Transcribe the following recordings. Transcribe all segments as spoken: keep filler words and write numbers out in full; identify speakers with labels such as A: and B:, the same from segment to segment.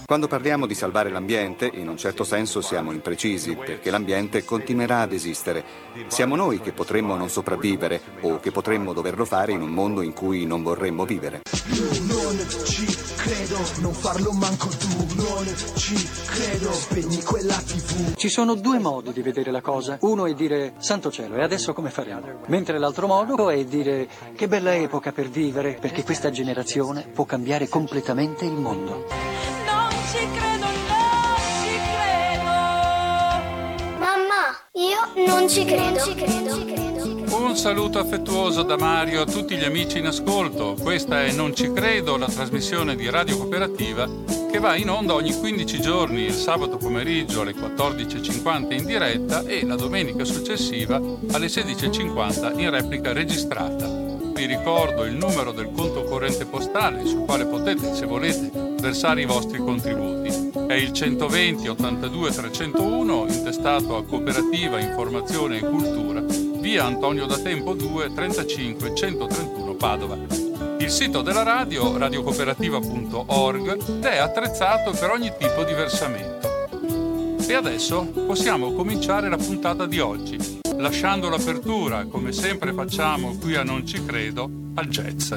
A: Quando parliamo di salvare l'ambiente, in un certo senso siamo imprecisi, perché l'ambiente continuerà ad esistere. Siamo noi che potremmo non sopravvivere o che potremmo doverlo fare in un mondo in cui non vorremmo vivere.
B: Non ci credo, non farlo manco tu, non ci credo, spegni quella tivù.
C: Ci sono due modi di vedere la cosa. Uno è dire santo cielo, e adesso come faremo? Mentre l'altro modo è dire che bella epoca per vivere, perché questa generazione può cambiare completamente il mondo.
D: Non ci credo, non ci credo.
E: Mamma, io non ci credo. Non ci credo.
F: Un saluto affettuoso da Mario a tutti gli amici in ascolto. Questa è Non ci credo, la trasmissione di Radio Cooperativa che va in onda ogni quindici giorni, il sabato pomeriggio alle quattordici e cinquanta in diretta e la domenica successiva alle sedici e cinquanta in replica registrata. Vi ricordo il numero del conto corrente postale sul quale potete, se volete, versare i vostri contributi. È il centoventi ottantadue trecentouno, intestato a Cooperativa Informazione e Cultura, via Antonio da Tempo due, trentacinque centotrentuno Padova. Il sito della radio, radiocooperativa punto org, è attrezzato per ogni tipo di versamento. E adesso possiamo cominciare la puntata di oggi, lasciando l'apertura, come sempre facciamo qui a Non ci credo, al jazz.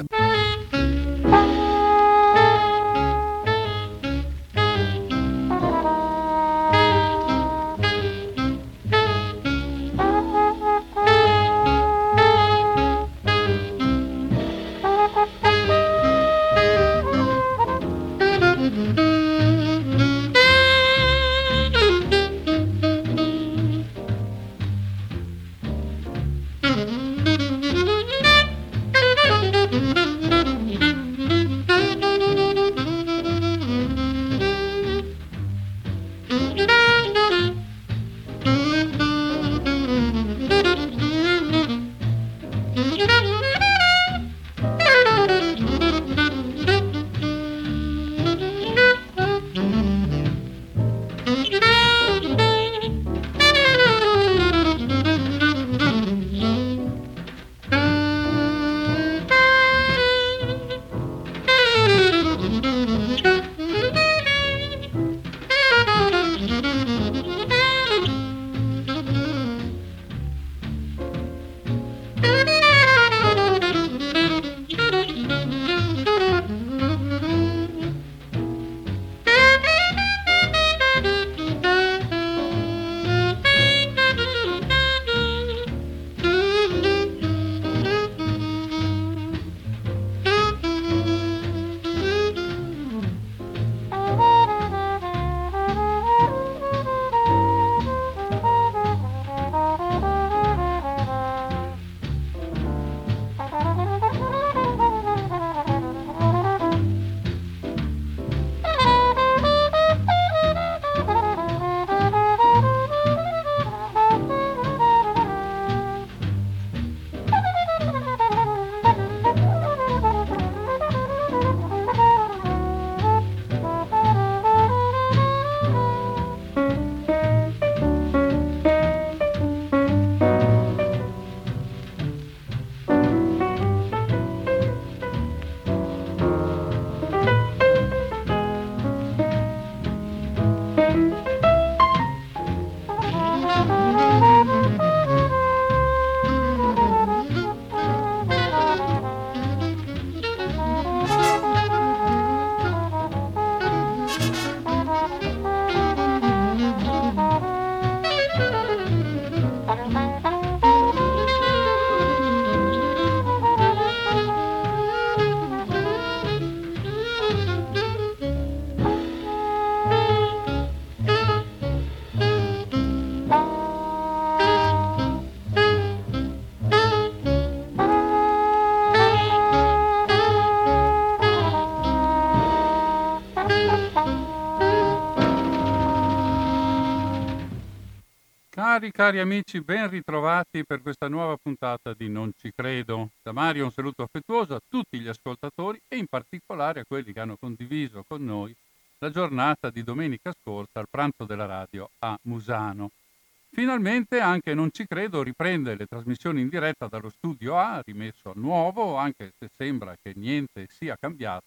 F: Cari, cari amici, ben ritrovati per questa nuova puntata di Non ci credo. Da Mario un saluto affettuoso a tutti gli ascoltatori e in particolare a quelli che hanno condiviso con noi la giornata di domenica scorsa al pranzo della radio a Musano. Finalmente anche Non ci credo riprende le trasmissioni in diretta dallo studio A, rimesso a nuovo, anche se sembra che niente sia cambiato,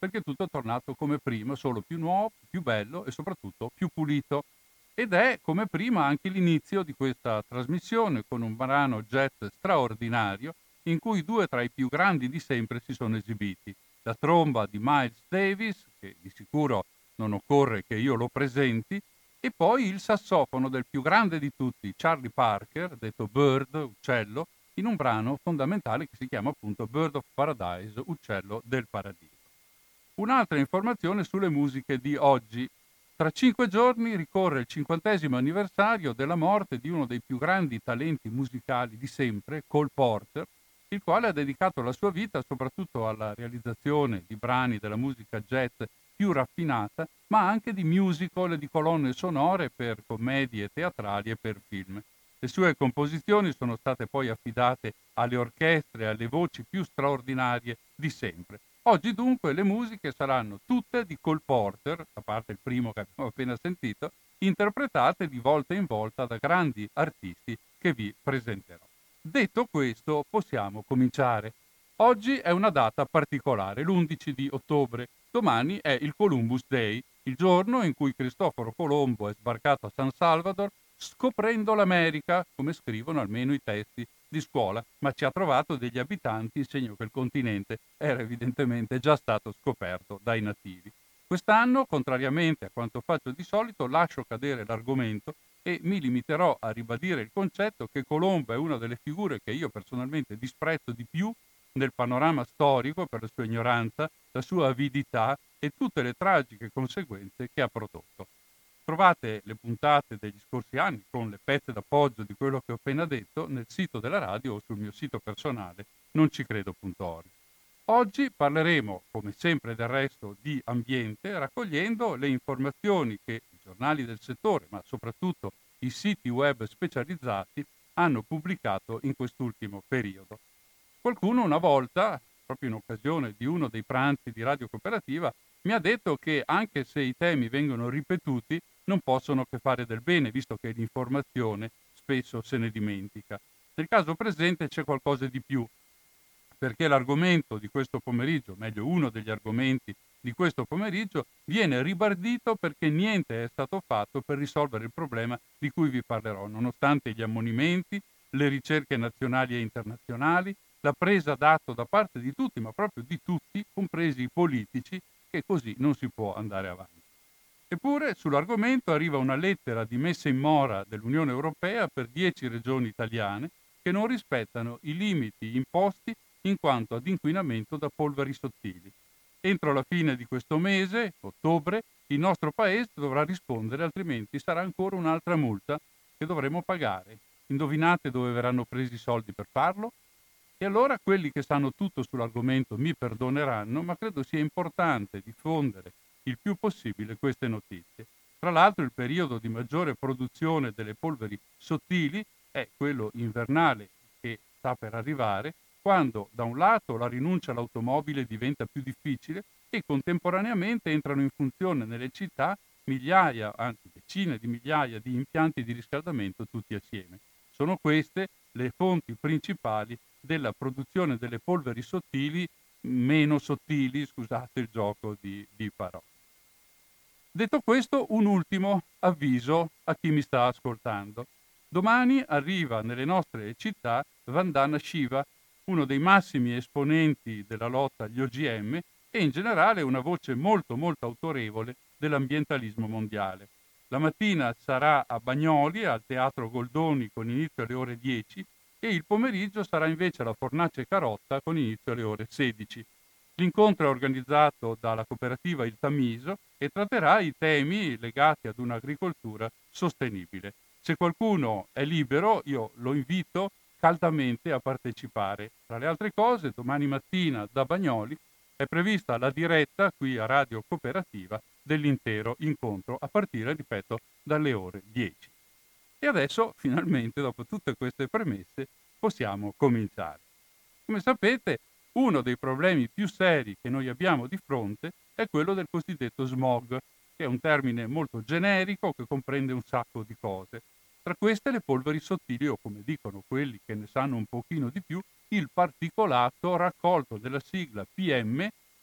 F: perché tutto è tornato come prima, solo più nuovo, più bello e soprattutto più pulito. Ed è come prima anche l'inizio di questa trasmissione con un brano jazz straordinario in cui due tra i più grandi di sempre si sono esibiti. La tromba di Miles Davis, che di sicuro non occorre che io lo presenti, e poi il sassofono del più grande di tutti, Charlie Parker, detto Bird, uccello, in un brano fondamentale che si chiama appunto Bird of Paradise, uccello del paradiso. Un'altra informazione sulle musiche di oggi. Tra cinque giorni ricorre il cinquantesimo anniversario della morte di uno dei più grandi talenti musicali di sempre, Cole Porter, il quale ha dedicato la sua vita soprattutto alla realizzazione di brani della musica jazz più raffinata, ma anche di musical e di colonne sonore per commedie teatrali e per film. Le sue composizioni sono state poi affidate alle orchestre e alle voci più straordinarie di sempre. Oggi dunque le musiche saranno tutte di Cole Porter, a parte il primo che abbiamo appena sentito, interpretate di volta in volta da grandi artisti che vi presenterò. Detto questo, possiamo cominciare. Oggi è una data particolare, l'undici di ottobre. Domani è il Columbus Day, il giorno in cui Cristoforo Colombo è sbarcato a San Salvador scoprendo l'America, come scrivono almeno i testi di scuola, ma ci ha trovato degli abitanti, segno che il continente era evidentemente già stato scoperto dai nativi. Quest'anno, contrariamente a quanto faccio di solito, lascio cadere l'argomento e mi limiterò a ribadire il concetto che Colombo è una delle figure che io personalmente disprezzo di più nel panorama storico per la sua ignoranza, la sua avidità e tutte le tragiche conseguenze che ha prodotto. Trovate le puntate degli scorsi anni con le pezze d'appoggio di quello che ho appena detto nel sito della radio o sul mio sito personale non ci credo punto org. Oggi parleremo, come sempre del resto, di ambiente, raccogliendo le informazioni che i giornali del settore, ma soprattutto i siti web specializzati, hanno pubblicato in quest'ultimo periodo. Qualcuno una volta, proprio in occasione di uno dei pranzi di Radio Cooperativa, mi ha detto che anche se i temi vengono ripetuti, non possono che fare del bene, visto che l'informazione spesso se ne dimentica. Nel caso presente c'è qualcosa di più, perché l'argomento di questo pomeriggio, meglio uno degli argomenti di questo pomeriggio, viene ribadito perché niente è stato fatto per risolvere il problema di cui vi parlerò, nonostante gli ammonimenti, le ricerche nazionali e internazionali, la presa d'atto da parte di tutti, ma proprio di tutti, compresi i politici, che così non si può andare avanti. Eppure sull'argomento arriva una lettera di messa in mora dell'Unione Europea per dieci regioni italiane che non rispettano i limiti imposti in quanto ad inquinamento da polveri sottili. Entro la fine di questo mese, ottobre, il nostro Paese dovrà rispondere, altrimenti sarà ancora un'altra multa che dovremo pagare. Indovinate dove verranno presi i soldi per farlo? E allora quelli che sanno tutto sull'argomento mi perdoneranno, ma credo sia importante diffondere il più possibile queste notizie. Tra l'altro il periodo di maggiore produzione delle polveri sottili è quello invernale che sta per arrivare, quando da un lato la rinuncia all'automobile diventa più difficile e contemporaneamente entrano in funzione nelle città migliaia, anzi decine di migliaia di impianti di riscaldamento tutti assieme. Sono queste le fonti principali della produzione delle polveri sottili, meno sottili, scusate il gioco di, di parole. Detto questo, un ultimo avviso a chi mi sta ascoltando. Domani arriva nelle nostre città Vandana Shiva, uno dei massimi esponenti della lotta agli O G M e in generale una voce molto molto autorevole dell'ambientalismo mondiale. La mattina sarà a Bagnoli, al Teatro Goldoni, con inizio alle ore dieci, e il pomeriggio sarà invece alla Fornace Carotta con inizio alle ore sedici. L'incontro è organizzato dalla cooperativa Il Tamiso e tratterà i temi legati ad un'agricoltura sostenibile. Se qualcuno è libero, io lo invito caldamente a partecipare. Tra le altre cose, domani mattina da Bagnoli è prevista la diretta qui a Radio Cooperativa dell'intero incontro a partire, ripeto, dalle ore dieci. E adesso, finalmente, dopo tutte queste premesse, possiamo cominciare. Come sapete, uno dei problemi più seri che noi abbiamo di fronte è quello del cosiddetto smog, che è un termine molto generico che comprende un sacco di cose. Tra queste le polveri sottili, o come dicono quelli che ne sanno un pochino di più, il particolato raccolto nella sigla P M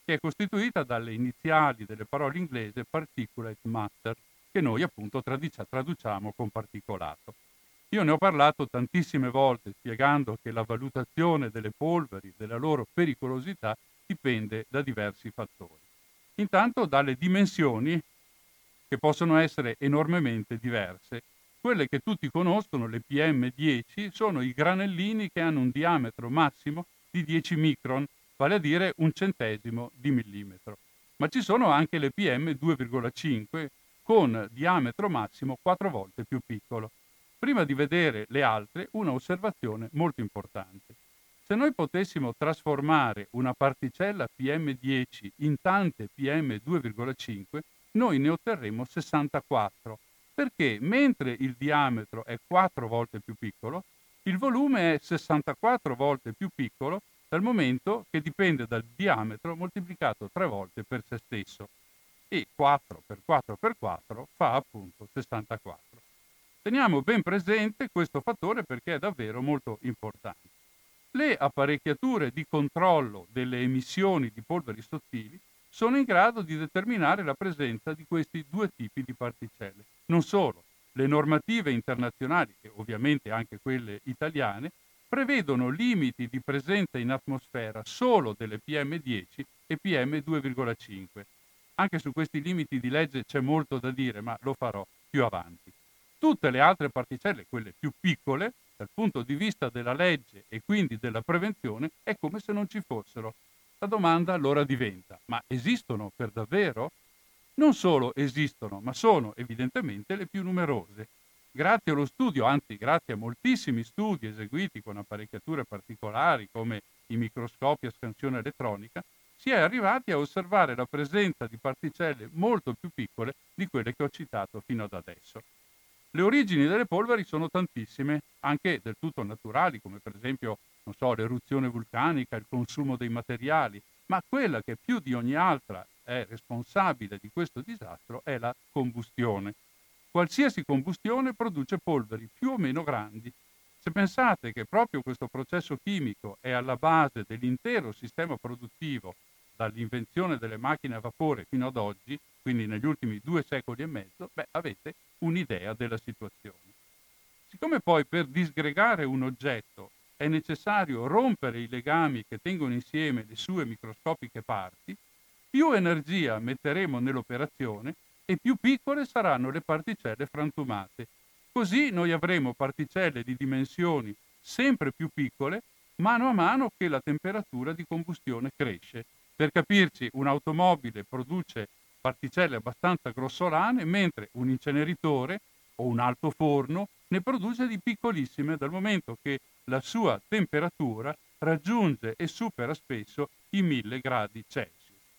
F: che è costituita dalle iniziali delle parole inglese particulate matter, che noi appunto tradic- traduciamo con particolato. Io ne ho parlato tantissime volte spiegando che la valutazione delle polveri, della loro pericolosità, dipende da diversi fattori. Intanto dalle dimensioni, che possono essere enormemente diverse. Quelle che tutti conoscono, le P M dieci, sono i granellini che hanno un diametro massimo di dieci micron, vale a dire un centesimo di millimetro. Ma ci sono anche le P M due virgola cinque con diametro massimo quattro volte più piccolo. Prima di vedere le altre, una osservazione molto importante. Se noi potessimo trasformare una particella P M dieci in tante P M due virgola cinque, noi ne otterremo sessantaquattro, perché mentre il diametro è quattro volte più piccolo, il volume è sessantaquattro volte più piccolo, dal momento che dipende dal diametro moltiplicato tre volte per se stesso. E quattro per quattro per quattro fa appunto sessantaquattro. Teniamo ben presente questo fattore perché è davvero molto importante. Le apparecchiature di controllo delle emissioni di polveri sottili sono in grado di determinare la presenza di questi due tipi di particelle. Non solo, le normative internazionali, e ovviamente anche quelle italiane, prevedono limiti di presenza in atmosfera solo delle P M dieci e P M due virgola cinque. Anche su questi limiti di legge c'è molto da dire, ma lo farò più avanti. Tutte le altre particelle, quelle più piccole, dal punto di vista della legge e quindi della prevenzione, è come se non ci fossero. La domanda allora diventa: ma esistono per davvero? Non solo esistono, ma sono evidentemente le più numerose. Grazie allo studio, anzi grazie a moltissimi studi eseguiti con apparecchiature particolari come i microscopi a scansione elettronica, si è arrivati a osservare la presenza di particelle molto più piccole di quelle che ho citato fino ad adesso. Le origini delle polveri sono tantissime, anche del tutto naturali, come per esempio, non so, l'eruzione vulcanica, il consumo dei materiali, ma quella che più di ogni altra è responsabile di questo disastro è la combustione. Qualsiasi combustione produce polveri più o meno grandi. Se pensate che proprio questo processo chimico è alla base dell'intero sistema produttivo, dall'invenzione delle macchine a vapore fino ad oggi, quindi negli ultimi due secoli e mezzo, beh, avete un'idea della situazione. Siccome poi per disgregare un oggetto è necessario rompere i legami che tengono insieme le sue microscopiche parti, più energia metteremo nell'operazione e più piccole saranno le particelle frantumate. Così noi avremo particelle di dimensioni sempre più piccole mano a mano che la temperatura di combustione cresce. Per capirci, un'automobile produce particelle abbastanza grossolane, mentre un inceneritore o un altoforno ne produce di piccolissime, dal momento che la sua temperatura raggiunge e supera spesso i mille gradi Celsius.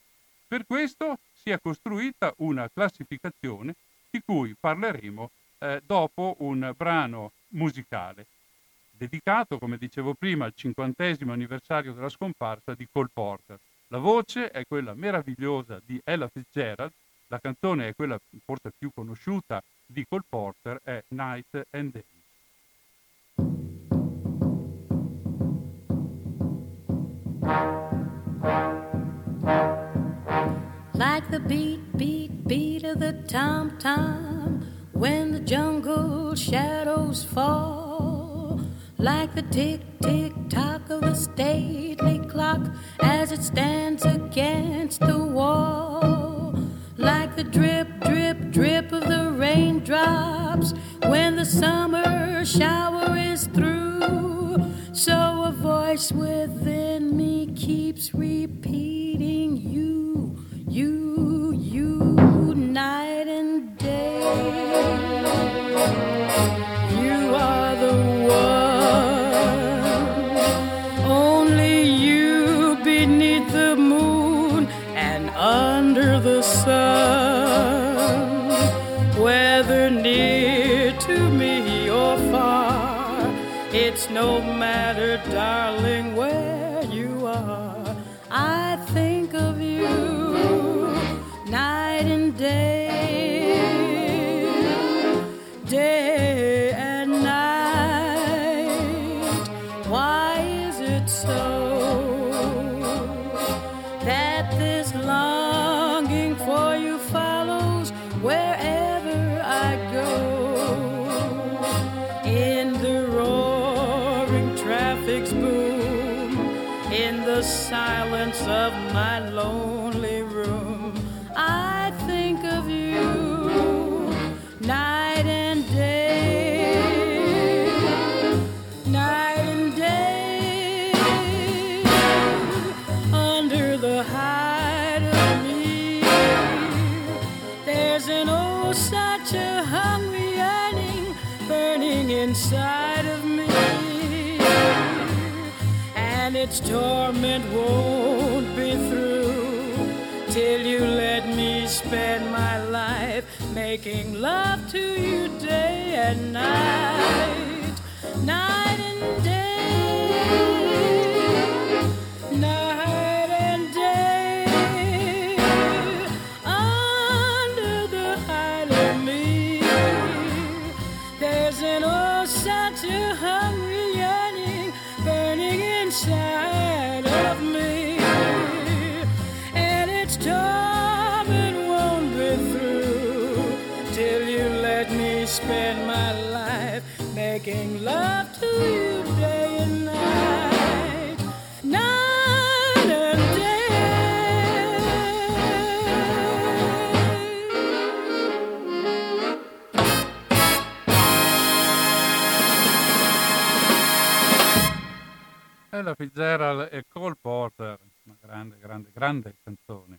F: Per questo si è costruita una classificazione di cui parleremo eh, dopo un brano musicale, dedicato, come dicevo prima, al cinquantesimo anniversario della scomparsa di Cole Porter. La voce è quella meravigliosa di Ella Fitzgerald, la canzone è quella forse più conosciuta di Cole Porter, è Night and Day.
G: Like the beat, beat, beat of the tom-tom when the jungle shadows fall. Like the tick, tick, tock of the stately clock as it stands against the wall. Like the drip, drip, drip of the raindrops when the summer shower is through. So a voice within me keeps repeating you, you, you, night and day. You are the one, only you beneath the moon and under the sun. Whether near to me or far, it's no matter, darling, where you are. I think of you night and day, day and night. Why is it so that this silence of my lonely room, I think of you night and day, night and day, under the hide of me. There's an oh, such a hungry yearning burning inside of me, and its torment won't be through till you let me spend my life making love to you day and night, night and day, night and day, under the hide of me. There's an oh, such a hungry yearning burning inside of me, and its torment won't be through till you let me spend my life making love to you day and night, night and day.
F: Ella Fitzgerald e Cole Porter, una grande, grande, grande canzone.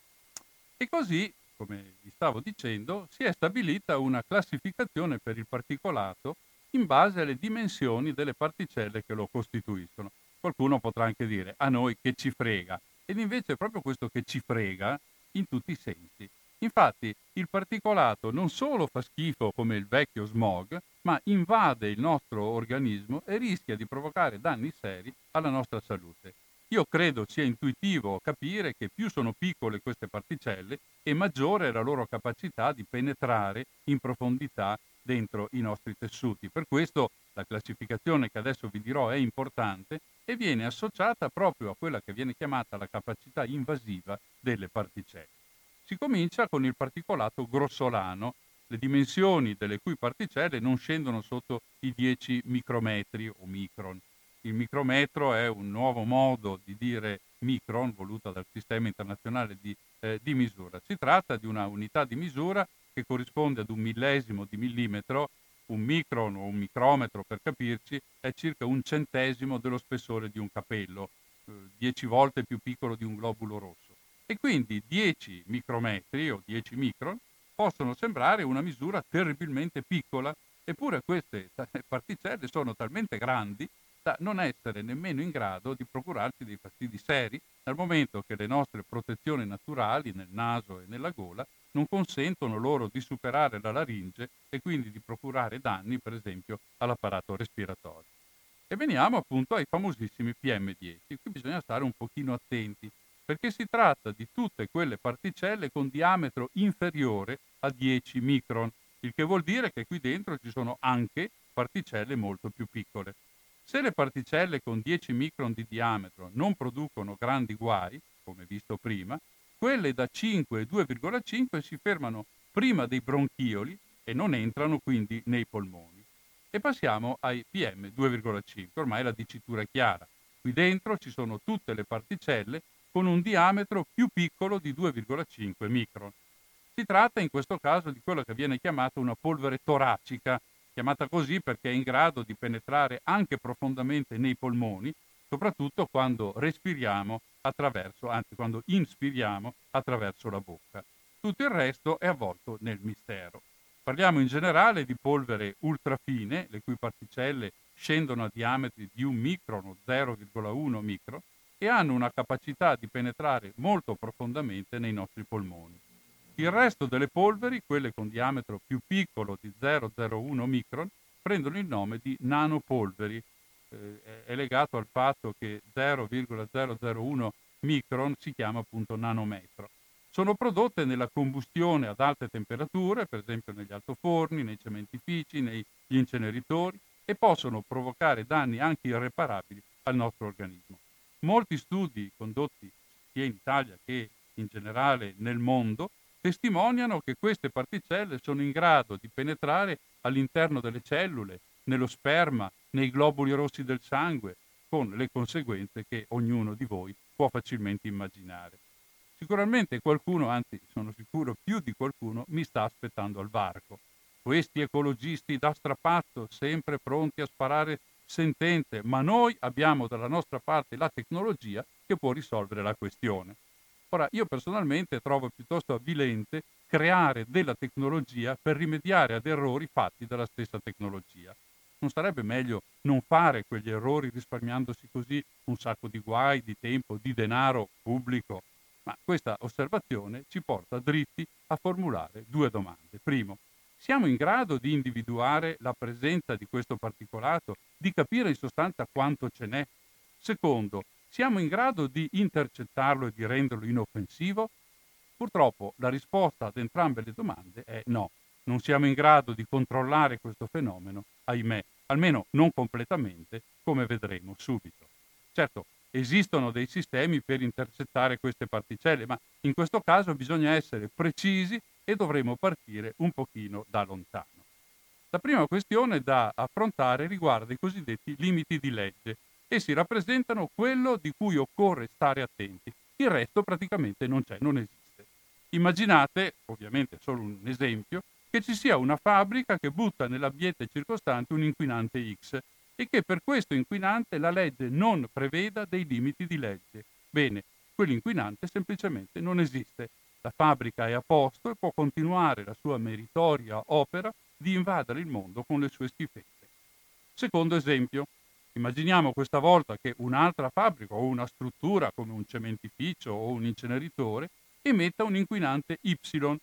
F: E così, come vi stavo dicendo, si è stabilita una classificazione per il particolato in base alle dimensioni delle particelle che lo costituiscono. Qualcuno potrà anche dire, a noi che ci frega, ed invece è proprio questo che ci frega in tutti i sensi. Infatti il particolato non solo fa schifo come il vecchio smog, ma invade il nostro organismo e rischia di provocare danni seri alla nostra salute. Io credo sia intuitivo capire che più sono piccole queste particelle e maggiore è la loro capacità di penetrare in profondità dentro i nostri tessuti. Per questo la classificazione che adesso vi dirò è importante e viene associata proprio a quella che viene chiamata la capacità invasiva delle particelle. Si comincia con il particolato grossolano, le dimensioni delle cui particelle non scendono sotto i dieci micrometri o micron. Il micrometro è un nuovo modo di dire micron voluto dal sistema internazionale di, eh, di misura. Si tratta di una unità di misura che corrisponde ad un millesimo di millimetro. Un micron o un micrometro, per capirci, è circa un centesimo dello spessore di un capello, eh, dieci volte più piccolo di un globulo rosso. E quindi dieci micrometri o dieci micron possono sembrare una misura terribilmente piccola, eppure queste particelle sono talmente grandi da non essere nemmeno in grado di procurarci dei fastidi seri, dal momento che le nostre protezioni naturali nel naso e nella gola non consentono loro di superare la laringe e quindi di procurare danni, per esempio, all'apparato respiratorio. E veniamo appunto ai famosissimi P M dieci. Qui bisogna stare un pochino attenti, perché si tratta di tutte quelle particelle con diametro inferiore a dieci micron, il che vuol dire che qui dentro ci sono anche particelle molto più piccole. Se le particelle con dieci micron di diametro non producono grandi guai, come visto prima, quelle da cinque e due virgola cinque si fermano prima dei bronchioli e non entrano quindi nei polmoni. E passiamo ai P M due virgola cinque, ormai la dicitura è chiara. Qui dentro ci sono tutte le particelle con un diametro più piccolo di due virgola cinque micron. Si tratta in questo caso di quello che viene chiamata una polvere toracica, chiamata così perché è in grado di penetrare anche profondamente nei polmoni, soprattutto quando respiriamo attraverso, anzi quando inspiriamo attraverso la bocca. Tutto il resto è avvolto nel mistero. Parliamo in generale di polvere ultrafine, le cui particelle scendono a diametri di un micron o zero virgola uno micron e hanno una capacità di penetrare molto profondamente nei nostri polmoni. Il resto delle polveri, quelle con diametro più piccolo di zero virgola zero uno micron, prendono il nome di nanopolveri. Eh, è legato al fatto che zero virgola zero zero uno micron si chiama appunto nanometro. Sono prodotte nella combustione ad alte temperature, per esempio negli altoforni, nei cementifici, negli inceneritori, e possono provocare danni anche irreparabili al nostro organismo. Molti studi condotti sia in Italia che in generale nel mondo testimoniano che queste particelle sono in grado di penetrare all'interno delle cellule, nello sperma, nei globuli rossi del sangue, con le conseguenze che ognuno di voi può facilmente immaginare. Sicuramente qualcuno, anzi sono sicuro più di qualcuno, mi sta aspettando al varco. Questi ecologisti da strapazzo, sempre pronti a sparare sentenze, ma noi abbiamo dalla nostra parte la tecnologia che può risolvere la questione. Ora, io personalmente trovo piuttosto avvilente creare della tecnologia per rimediare ad errori fatti dalla stessa tecnologia. Non sarebbe meglio non fare quegli errori risparmiandosi così un sacco di guai, di tempo, di denaro pubblico? Ma questa osservazione ci porta dritti a formulare due domande. Primo, siamo in grado di individuare la presenza di questo particolato, di capire in sostanza quanto ce n'è? Secondo, siamo in grado di intercettarlo e di renderlo inoffensivo? Purtroppo la risposta ad entrambe le domande è no. Non siamo in grado di controllare questo fenomeno, ahimè, almeno non completamente, come vedremo subito. Certo, esistono dei sistemi per intercettare queste particelle, ma in questo caso bisogna essere precisi e dovremo partire un pochino da lontano. La prima questione da affrontare riguarda i cosiddetti limiti di legge. Essi rappresentano quello di cui occorre stare attenti. Il resto praticamente non c'è, non esiste. Immaginate, ovviamente solo un esempio, che ci sia una fabbrica che butta nell'ambiente circostante un inquinante X e che per questo inquinante la legge non preveda dei limiti di legge. Bene, quell'inquinante semplicemente non esiste. La fabbrica è a posto e può continuare la sua meritoria opera di invadere il mondo con le sue schifezze. Secondo esempio, immaginiamo questa volta che un'altra fabbrica o una struttura come un cementificio o un inceneritore emetta un inquinante Y,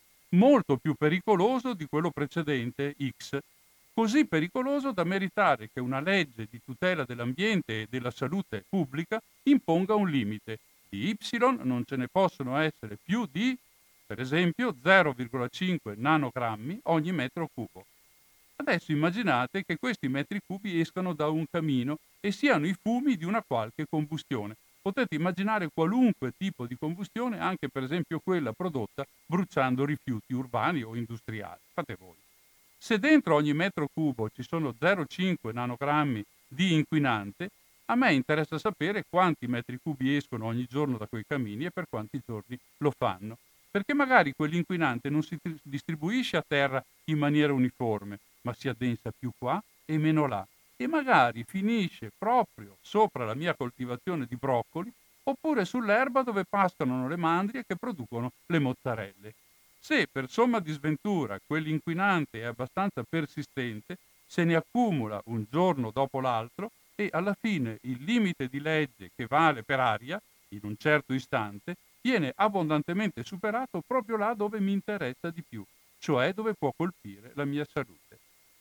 F: molto più pericoloso di quello precedente X, così pericoloso da meritare che una legge di tutela dell'ambiente e della salute pubblica imponga un limite. Di Y non ce ne possono essere più di, per esempio, zero virgola cinque nanogrammi ogni metro cubo. Adesso immaginate che questi metri cubi escano da un camino e siano i fumi di una qualche combustione. Potete immaginare qualunque tipo di combustione, anche per esempio quella prodotta bruciando rifiuti urbani o industriali. Fate voi. Se dentro ogni metro cubo ci sono zero virgola cinque nanogrammi di inquinante, a me interessa sapere quanti metri cubi escono ogni giorno da quei camini e per quanti giorni lo fanno. Perché magari quell'inquinante non si distribuisce a terra in maniera uniforme, ma si addensa più qua e meno là. E magari finisce proprio sopra la mia coltivazione di broccoli oppure sull'erba dove pascolano le mandrie che producono le mozzarelle. Se per somma di sventura quell'inquinante è abbastanza persistente, se ne accumula un giorno dopo l'altro e alla fine il limite di legge che vale per aria, in un certo istante, viene abbondantemente superato proprio là dove mi interessa di più, cioè dove può colpire la mia salute.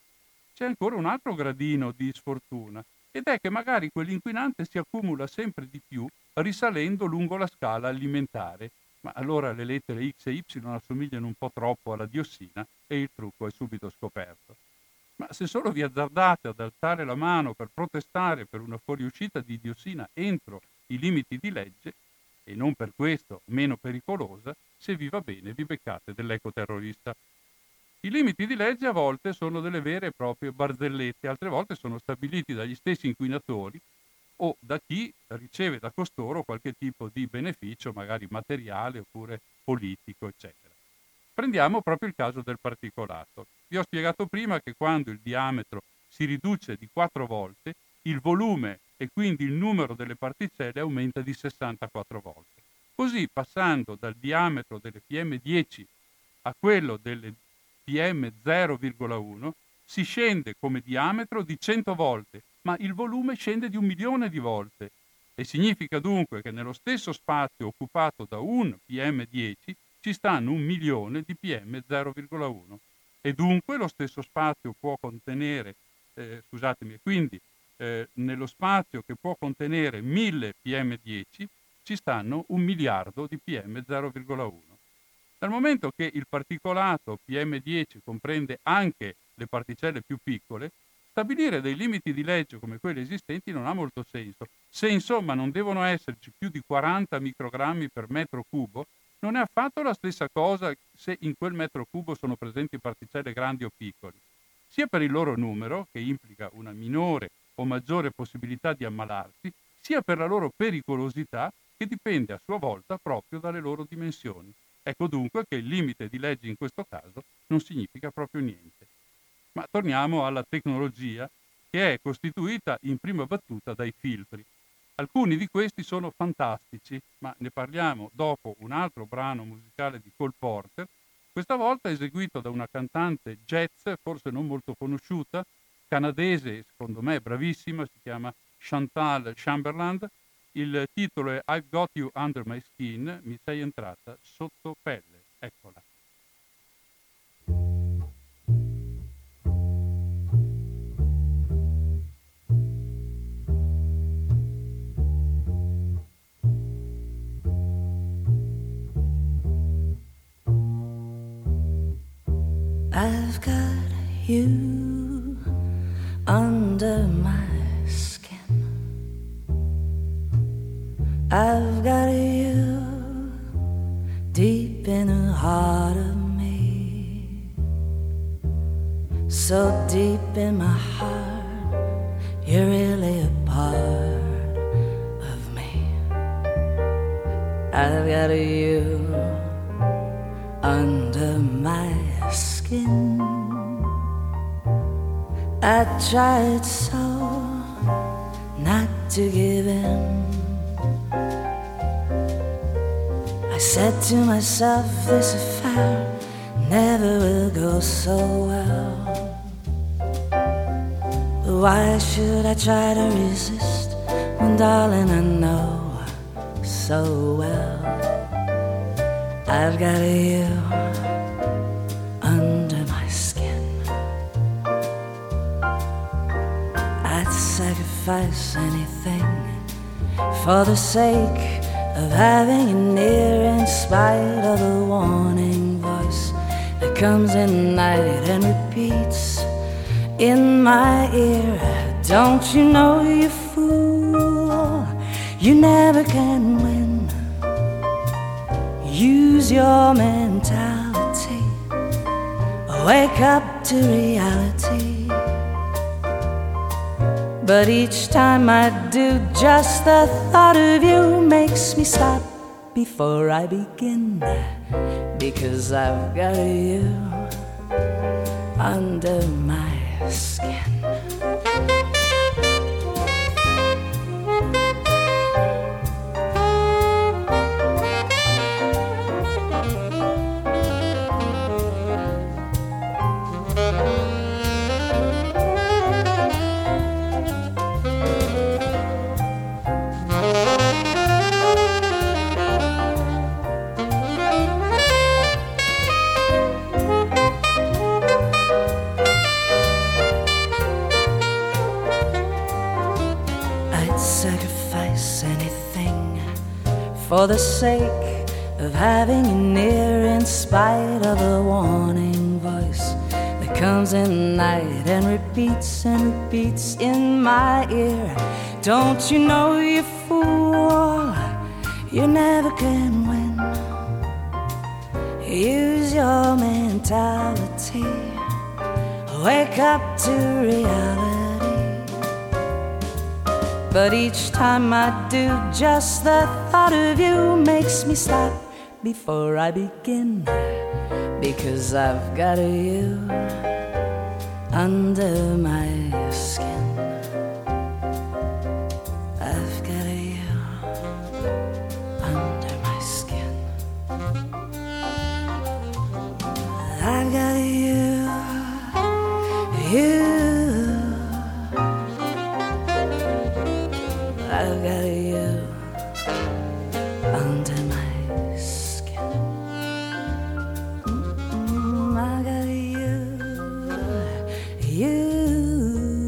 F: C'è ancora un altro gradino di sfortuna, ed è che magari quell'inquinante si accumula sempre di più risalendo lungo la scala alimentare, ma allora le lettere X e Y assomigliano un po' troppo alla diossina e il trucco è subito scoperto. Ma se solo vi azzardate ad alzare la mano per protestare per una fuoriuscita di diossina entro i limiti di legge, e non per questo meno pericolosa, se vi va bene vi beccate dell'ecoterrorista. I limiti di legge a volte sono delle vere e proprie barzellette, altre volte sono stabiliti dagli stessi inquinatori o da chi riceve da costoro qualche tipo di beneficio, magari materiale oppure politico, eccetera. Prendiamo proprio il caso del particolato. Vi ho spiegato prima che quando il diametro si riduce di quattro volte, il volume e quindi il numero delle particelle aumenta di sessantaquattro volte. Così, passando dal diametro delle P M dieci a quello delle P M zero virgola uno, si scende come diametro di cento volte, ma il volume scende di un milione di volte. E significa dunque che nello stesso spazio occupato da un P M dieci ci stanno un milione di P M zero virgola uno. E dunque lo stesso spazio può contenere, eh, scusatemi, quindi eh, nello spazio che può contenere mille P M dieci ci stanno un miliardo di P M zero virgola uno. Dal momento che il particolato P M dieci comprende anche le particelle più piccole, stabilire dei limiti di legge come quelli esistenti non ha molto senso. Se insomma non devono esserci più di quaranta microgrammi per metro cubo, non è affatto la stessa cosa se in quel metro cubo sono presenti particelle grandi o piccole, sia per il loro numero, che implica una minore o maggiore possibilità di ammalarsi, sia per la loro pericolosità, che dipende a sua volta proprio dalle loro dimensioni. Ecco dunque che il limite di legge in questo caso non significa proprio niente. Ma torniamo alla tecnologia, che è costituita in prima battuta dai filtri. Alcuni di questi sono fantastici, ma ne parliamo dopo un altro brano musicale di Cole Porter, questa volta eseguito da una cantante jazz, forse non molto conosciuta, canadese, secondo me bravissima, si chiama Chantal Chamberlain. Il titolo è I've Got You Under My Skin, mi sei entrata sotto pelle. Eccola.
G: I've got you under my skin. I've got you deep in the heart of me. So deep in my heart, you're really a part of me. I've got you under my skin. I tried so not to give in. I said to myself, this affair never will go so well. Why should I try to resist when, darling, I know so well I've got you under my skin. I'd sacrifice anything for the sake of having you near, in spite of the warning voice that comes in night and repeats in my ear. Don't you know, you fool, you never can win. Use your mentality, wake up to reality. But each time I do, just the thought of you makes me stop before I begin. Because I've got you under my skin. For the sake of having you near, in spite of the warning voice that comes in night and repeats and repeats in my ear. Don't you know, you fool, you never can win. Use your mentality, wake up to reality. But each time I do, just the thought of you makes me stop before I begin. Because I've got you under my skin. I've got you under my skin. I've got you, you. I've got you under my skin. Mm-mm, I got you, you.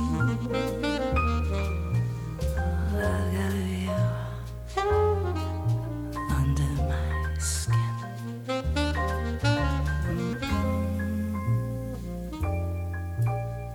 G: I got you under my skin. Mm-mm.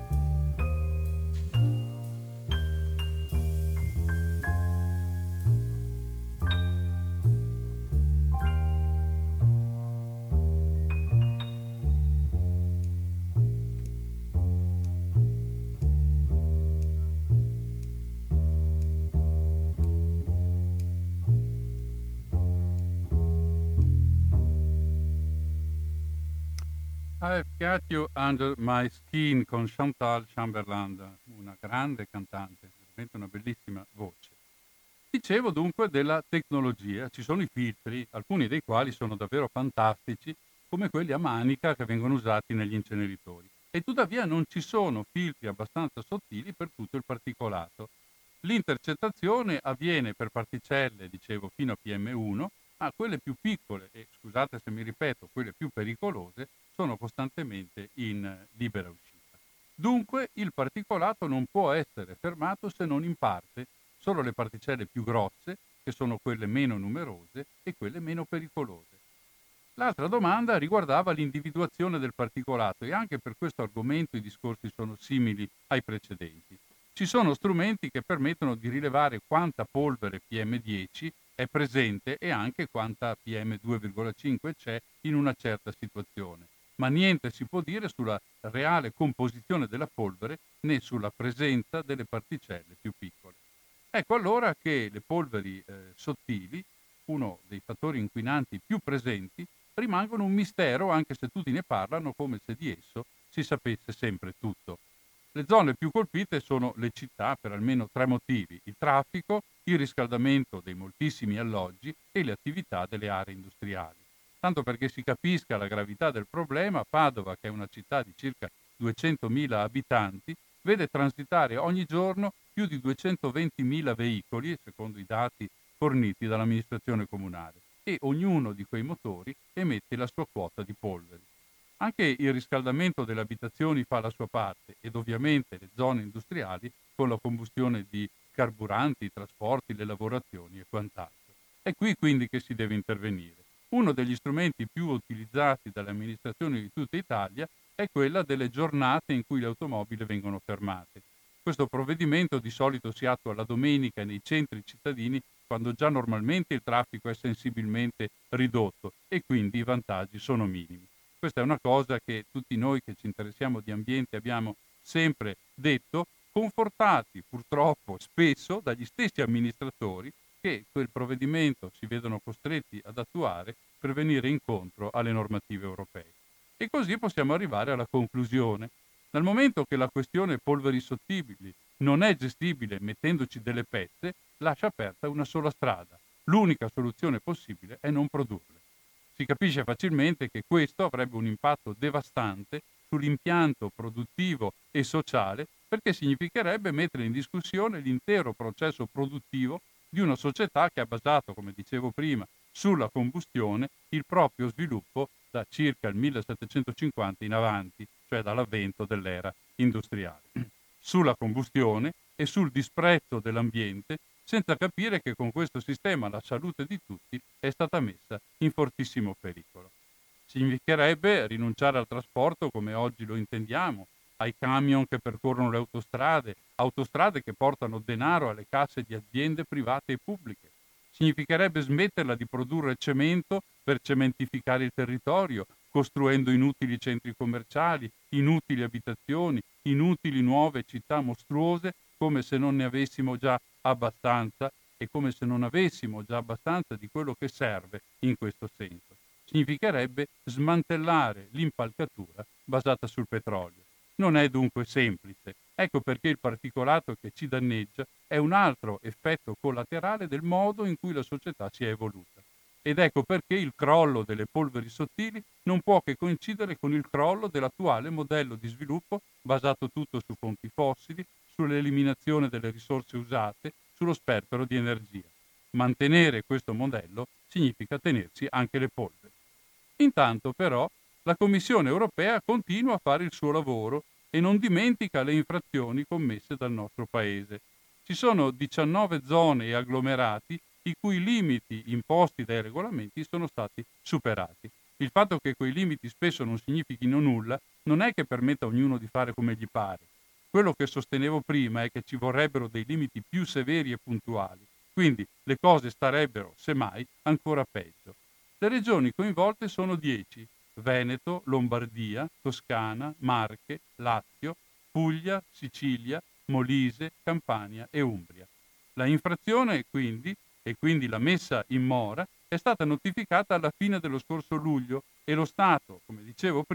F: I've Got You Under My Skin con Chantal Chamberlain, una grande cantante, veramente una bellissima voce. Dicevo dunque della tecnologia, ci sono i filtri, alcuni dei quali sono davvero fantastici, come quelli a manica che vengono usati negli inceneritori. E tuttavia non ci sono filtri abbastanza sottili per tutto il particolato. L'intercettazione avviene per particelle, dicevo, fino a P M uno, ma quelle più piccole, e scusate se mi ripeto, quelle più pericolose, sono costantemente in libera uscita. Dunque il particolato non può essere fermato se non in parte. Solo le particelle più grosse, che sono quelle meno numerose e quelle meno pericolose. L'altra domanda riguardava l'individuazione del particolato e anche per questo argomento i discorsi sono simili ai precedenti. Ci sono strumenti che permettono di rilevare quanta polvere P M dieci è presente e anche quanta P M due virgola cinque c'è in una certa situazione, ma niente si può dire sulla reale composizione della polvere né sulla presenza delle particelle più piccole. Ecco allora che le polveri eh, sottili, uno dei fattori inquinanti più presenti, rimangono un mistero anche se tutti ne parlano come se di esso si sapesse sempre tutto. Le zone più colpite sono le città per almeno tre motivi: il traffico, il riscaldamento dei moltissimi alloggi e le attività delle aree industriali. Tanto perché si capisca la gravità del problema, Padova, che è una città di circa duecentomila abitanti, vede transitare ogni giorno più di duecentoventimila veicoli, secondo i dati forniti dall'amministrazione comunale, e ognuno di quei motori emette la sua quota di polveri. Anche il riscaldamento delle abitazioni fa la sua parte ed ovviamente le zone industriali con la combustione di carburanti, i trasporti, le lavorazioni e quant'altro. È qui quindi che si deve intervenire. Uno degli strumenti più utilizzati dalle amministrazioni di tutta Italia è quella delle giornate in cui le automobili vengono fermate. Questo provvedimento di solito si attua la domenica nei centri cittadini quando già normalmente il traffico è sensibilmente ridotto e quindi i vantaggi sono minimi. Questa è una cosa che tutti noi che ci interessiamo di ambiente abbiamo sempre detto, confortati purtroppo spesso dagli stessi amministratori che quel provvedimento si vedono costretti ad attuare per venire incontro alle normative europee. E così possiamo arrivare alla conclusione. Dal momento che la questione polveri sottili non è gestibile mettendoci delle pezze, lascia aperta una sola strada. L'unica soluzione possibile è non produrle. Si capisce facilmente che questo avrebbe un impatto devastante sull'impianto produttivo e sociale, perché significherebbe mettere in discussione l'intero processo produttivo di una società che ha basato, come dicevo prima, sulla combustione il proprio sviluppo da circa il millesettecentocinquanta in avanti, cioè dall'avvento dell'era industriale. Sulla combustione e sul disprezzo dell'ambiente, senza capire che con questo sistema la salute di tutti è stata messa in fortissimo pericolo. Significherebbe rinunciare al trasporto come oggi lo intendiamo, ai camion che percorrono le autostrade, autostrade che portano denaro alle casse di aziende private e pubbliche. Significherebbe smetterla di produrre cemento per cementificare il territorio, costruendo inutili centri commerciali, inutili abitazioni, inutili nuove città mostruose, come se non ne avessimo già abbastanza e come se non avessimo già abbastanza di quello che serve in questo senso. Significherebbe smantellare l'impalcatura basata sul petrolio. Non è dunque semplice. Ecco perché il particolato che ci danneggia è un altro effetto collaterale del modo in cui la società si è evoluta. Ed ecco perché il crollo delle polveri sottili non può che coincidere con il crollo dell'attuale modello di sviluppo basato tutto su fonti fossili, sull'eliminazione delle risorse usate, sullo sperpero di energia. Mantenere questo modello significa tenersi anche le polveri. Intanto però la Commissione europea continua a fare il suo lavoro e non dimentica le infrazioni commesse dal nostro Paese. Ci sono diciannove zone e agglomerati i cui limiti imposti dai regolamenti sono stati superati. Il fatto che quei limiti spesso non significhino nulla non è che permetta a ognuno di fare come gli pare. Quello che sostenevo prima è che ci vorrebbero dei limiti più severi e puntuali, quindi le cose starebbero, semmai, ancora peggio. Le regioni coinvolte sono dieci: Veneto, Lombardia, Toscana, Marche, Lazio, Puglia, Sicilia, Molise, Campania e Umbria. La infrazione, quindi, e quindi la messa in mora, è stata notificata alla fine dello scorso luglio e lo Stato, come dicevo prima,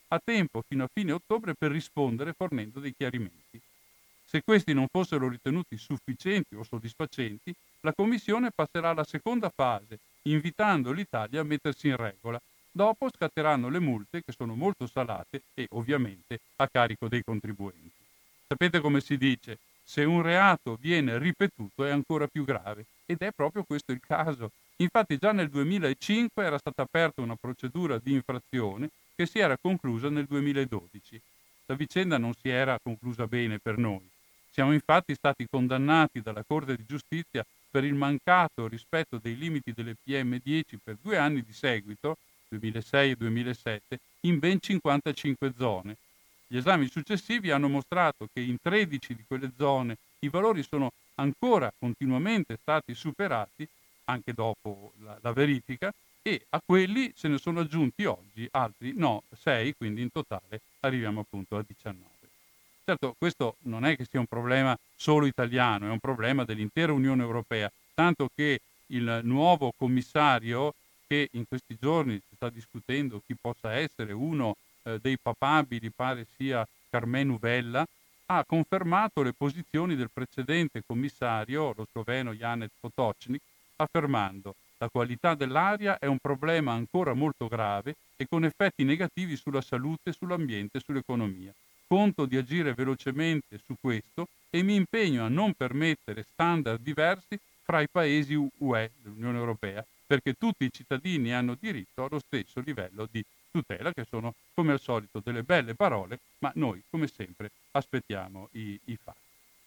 F: ha tempo fino a fine ottobre per rispondere fornendo dei chiarimenti. Se questi non fossero ritenuti sufficienti o soddisfacenti, la Commissione passerà alla seconda fase, invitando l'Italia a mettersi in regola. Dopo scatteranno le multe, che sono molto salate e ovviamente a carico dei contribuenti. Sapete come si dice? Se un reato viene ripetuto è ancora più grave, ed è proprio questo il caso. Infatti già nel duemilacinque era stata aperta una procedura di infrazione che si era conclusa nel duemiladodici. La vicenda non si era conclusa bene per noi. Siamo infatti stati condannati dalla Corte di Giustizia per il mancato rispetto dei limiti delle P M dieci per due anni di seguito, duemilasei e duemilasette, in ben cinquantacinque zone. Gli esami successivi hanno mostrato che in tredici di quelle zone i valori sono ancora continuamente stati superati, anche dopo la, la verifica, e a quelli se ne sono aggiunti oggi altri no, sei, quindi in totale arriviamo appunto a diciannove. Certo, questo non è che sia un problema solo italiano, è un problema dell'intera Unione Europea, tanto che il nuovo commissario, che in questi giorni si sta discutendo chi possa essere uno eh, dei papabili, pare sia Carmenu Vella, ha confermato le posizioni del precedente commissario, lo sloveno Janez Potočnik, affermando: la qualità dell'aria è un problema ancora molto grave e con effetti negativi sulla salute, sull'ambiente e sull'economia. Conto di agire velocemente su questo e mi impegno a non permettere standard diversi fra i paesi U E, dell'Unione Europea, perché tutti i cittadini hanno diritto allo stesso livello di tutela, che sono come al solito delle belle parole, ma noi come sempre aspettiamo i, i fatti.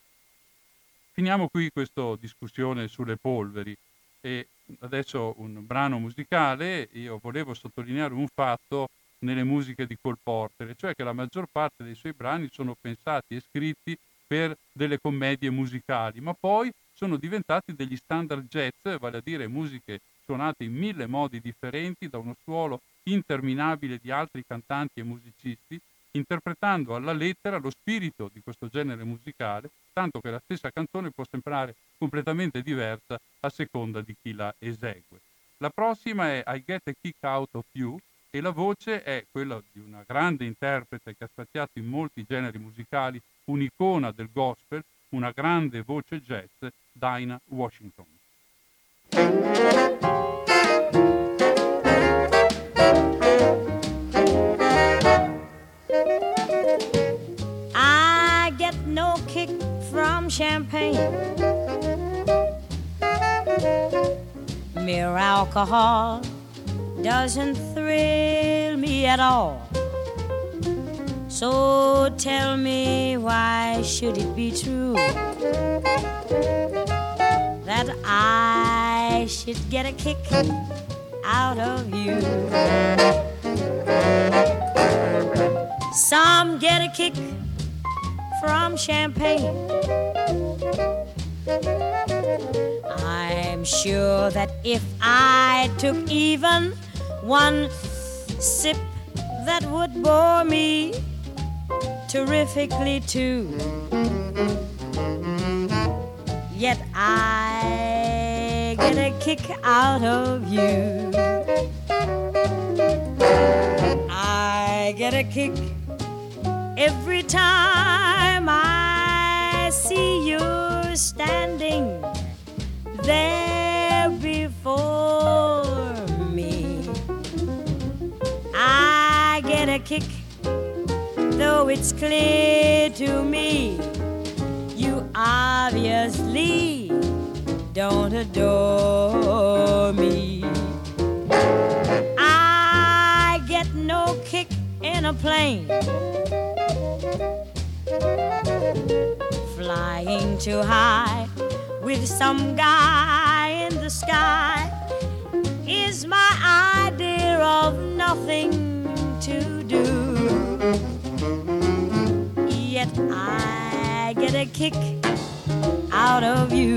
F: Finiamo qui questa discussione sulle polveri e adesso un brano musicale. Io volevo sottolineare un fatto nelle musiche di Cole Porter, cioè che la maggior parte dei suoi brani sono pensati e scritti per delle commedie musicali, ma poi sono diventati degli standard jazz, vale a dire musiche suonate in mille modi differenti da uno stuolo interminabile di altri cantanti e musicisti, interpretando alla lettera lo spirito di questo genere musicale, tanto che la stessa canzone può sembrare completamente diversa a seconda di chi la esegue. La prossima è I Get a Kick Out of You e la voce è quella di una grande interprete che ha spaziato in molti generi musicali, un'icona del gospel, una grande voce jazz, Dinah Washington.
G: I get no kick from champagne. Mere alcohol doesn't thrill me at all. So tell me, why should it be true that I should get a kick out of you? Some get a kick from champagne. I'm sure that if I took even one sip, that would bore me terrifically too. Yet I get a kick out of you. I get a kick every time I see you standing there before me. I get a kick, though it's clear to me you obviously don't adore me. I get no kick in a plane, flying too high with some guy in the sky is my idea of nothing to do. Yet I get a kick out of you.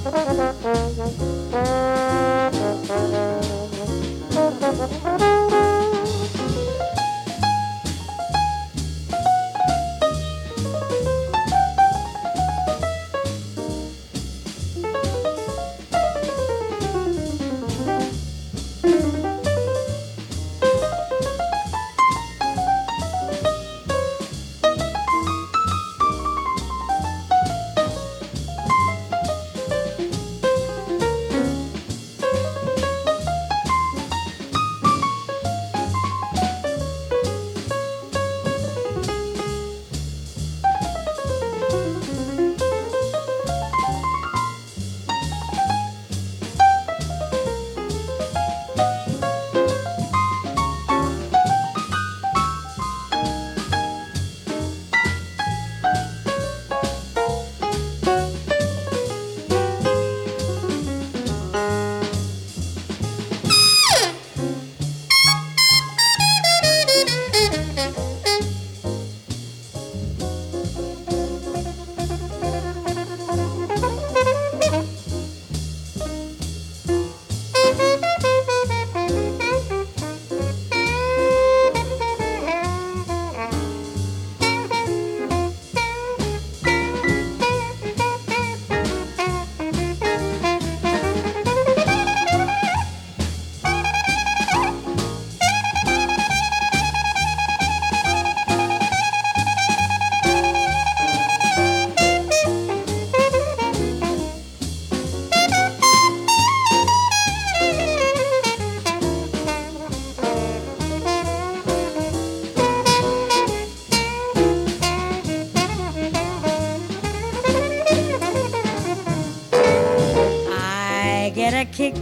G: Kick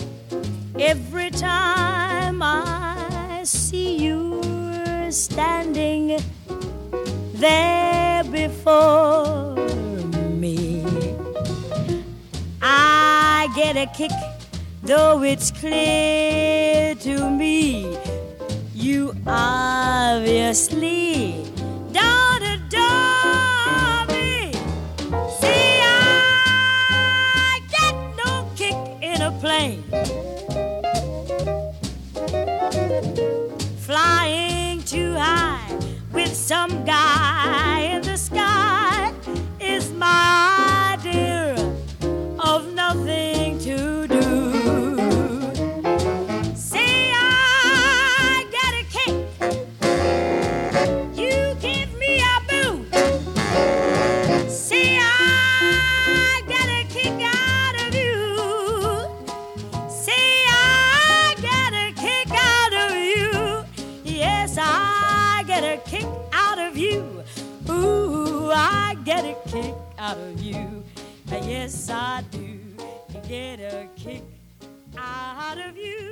G: every time I see you standing there before me. I get a kick, though it's clear to me you obviously don't adore me. See, I get no kick in a plane, flying too high with some guy in the sky is my idea of nothing to do. See, I get a kick, you give me a boot. See, I get a kick out of you. See, I get a kick out of you. Yes, I get a kick out of you. Ooh, I get a kick out of you. Yes, I do get a kick out of you.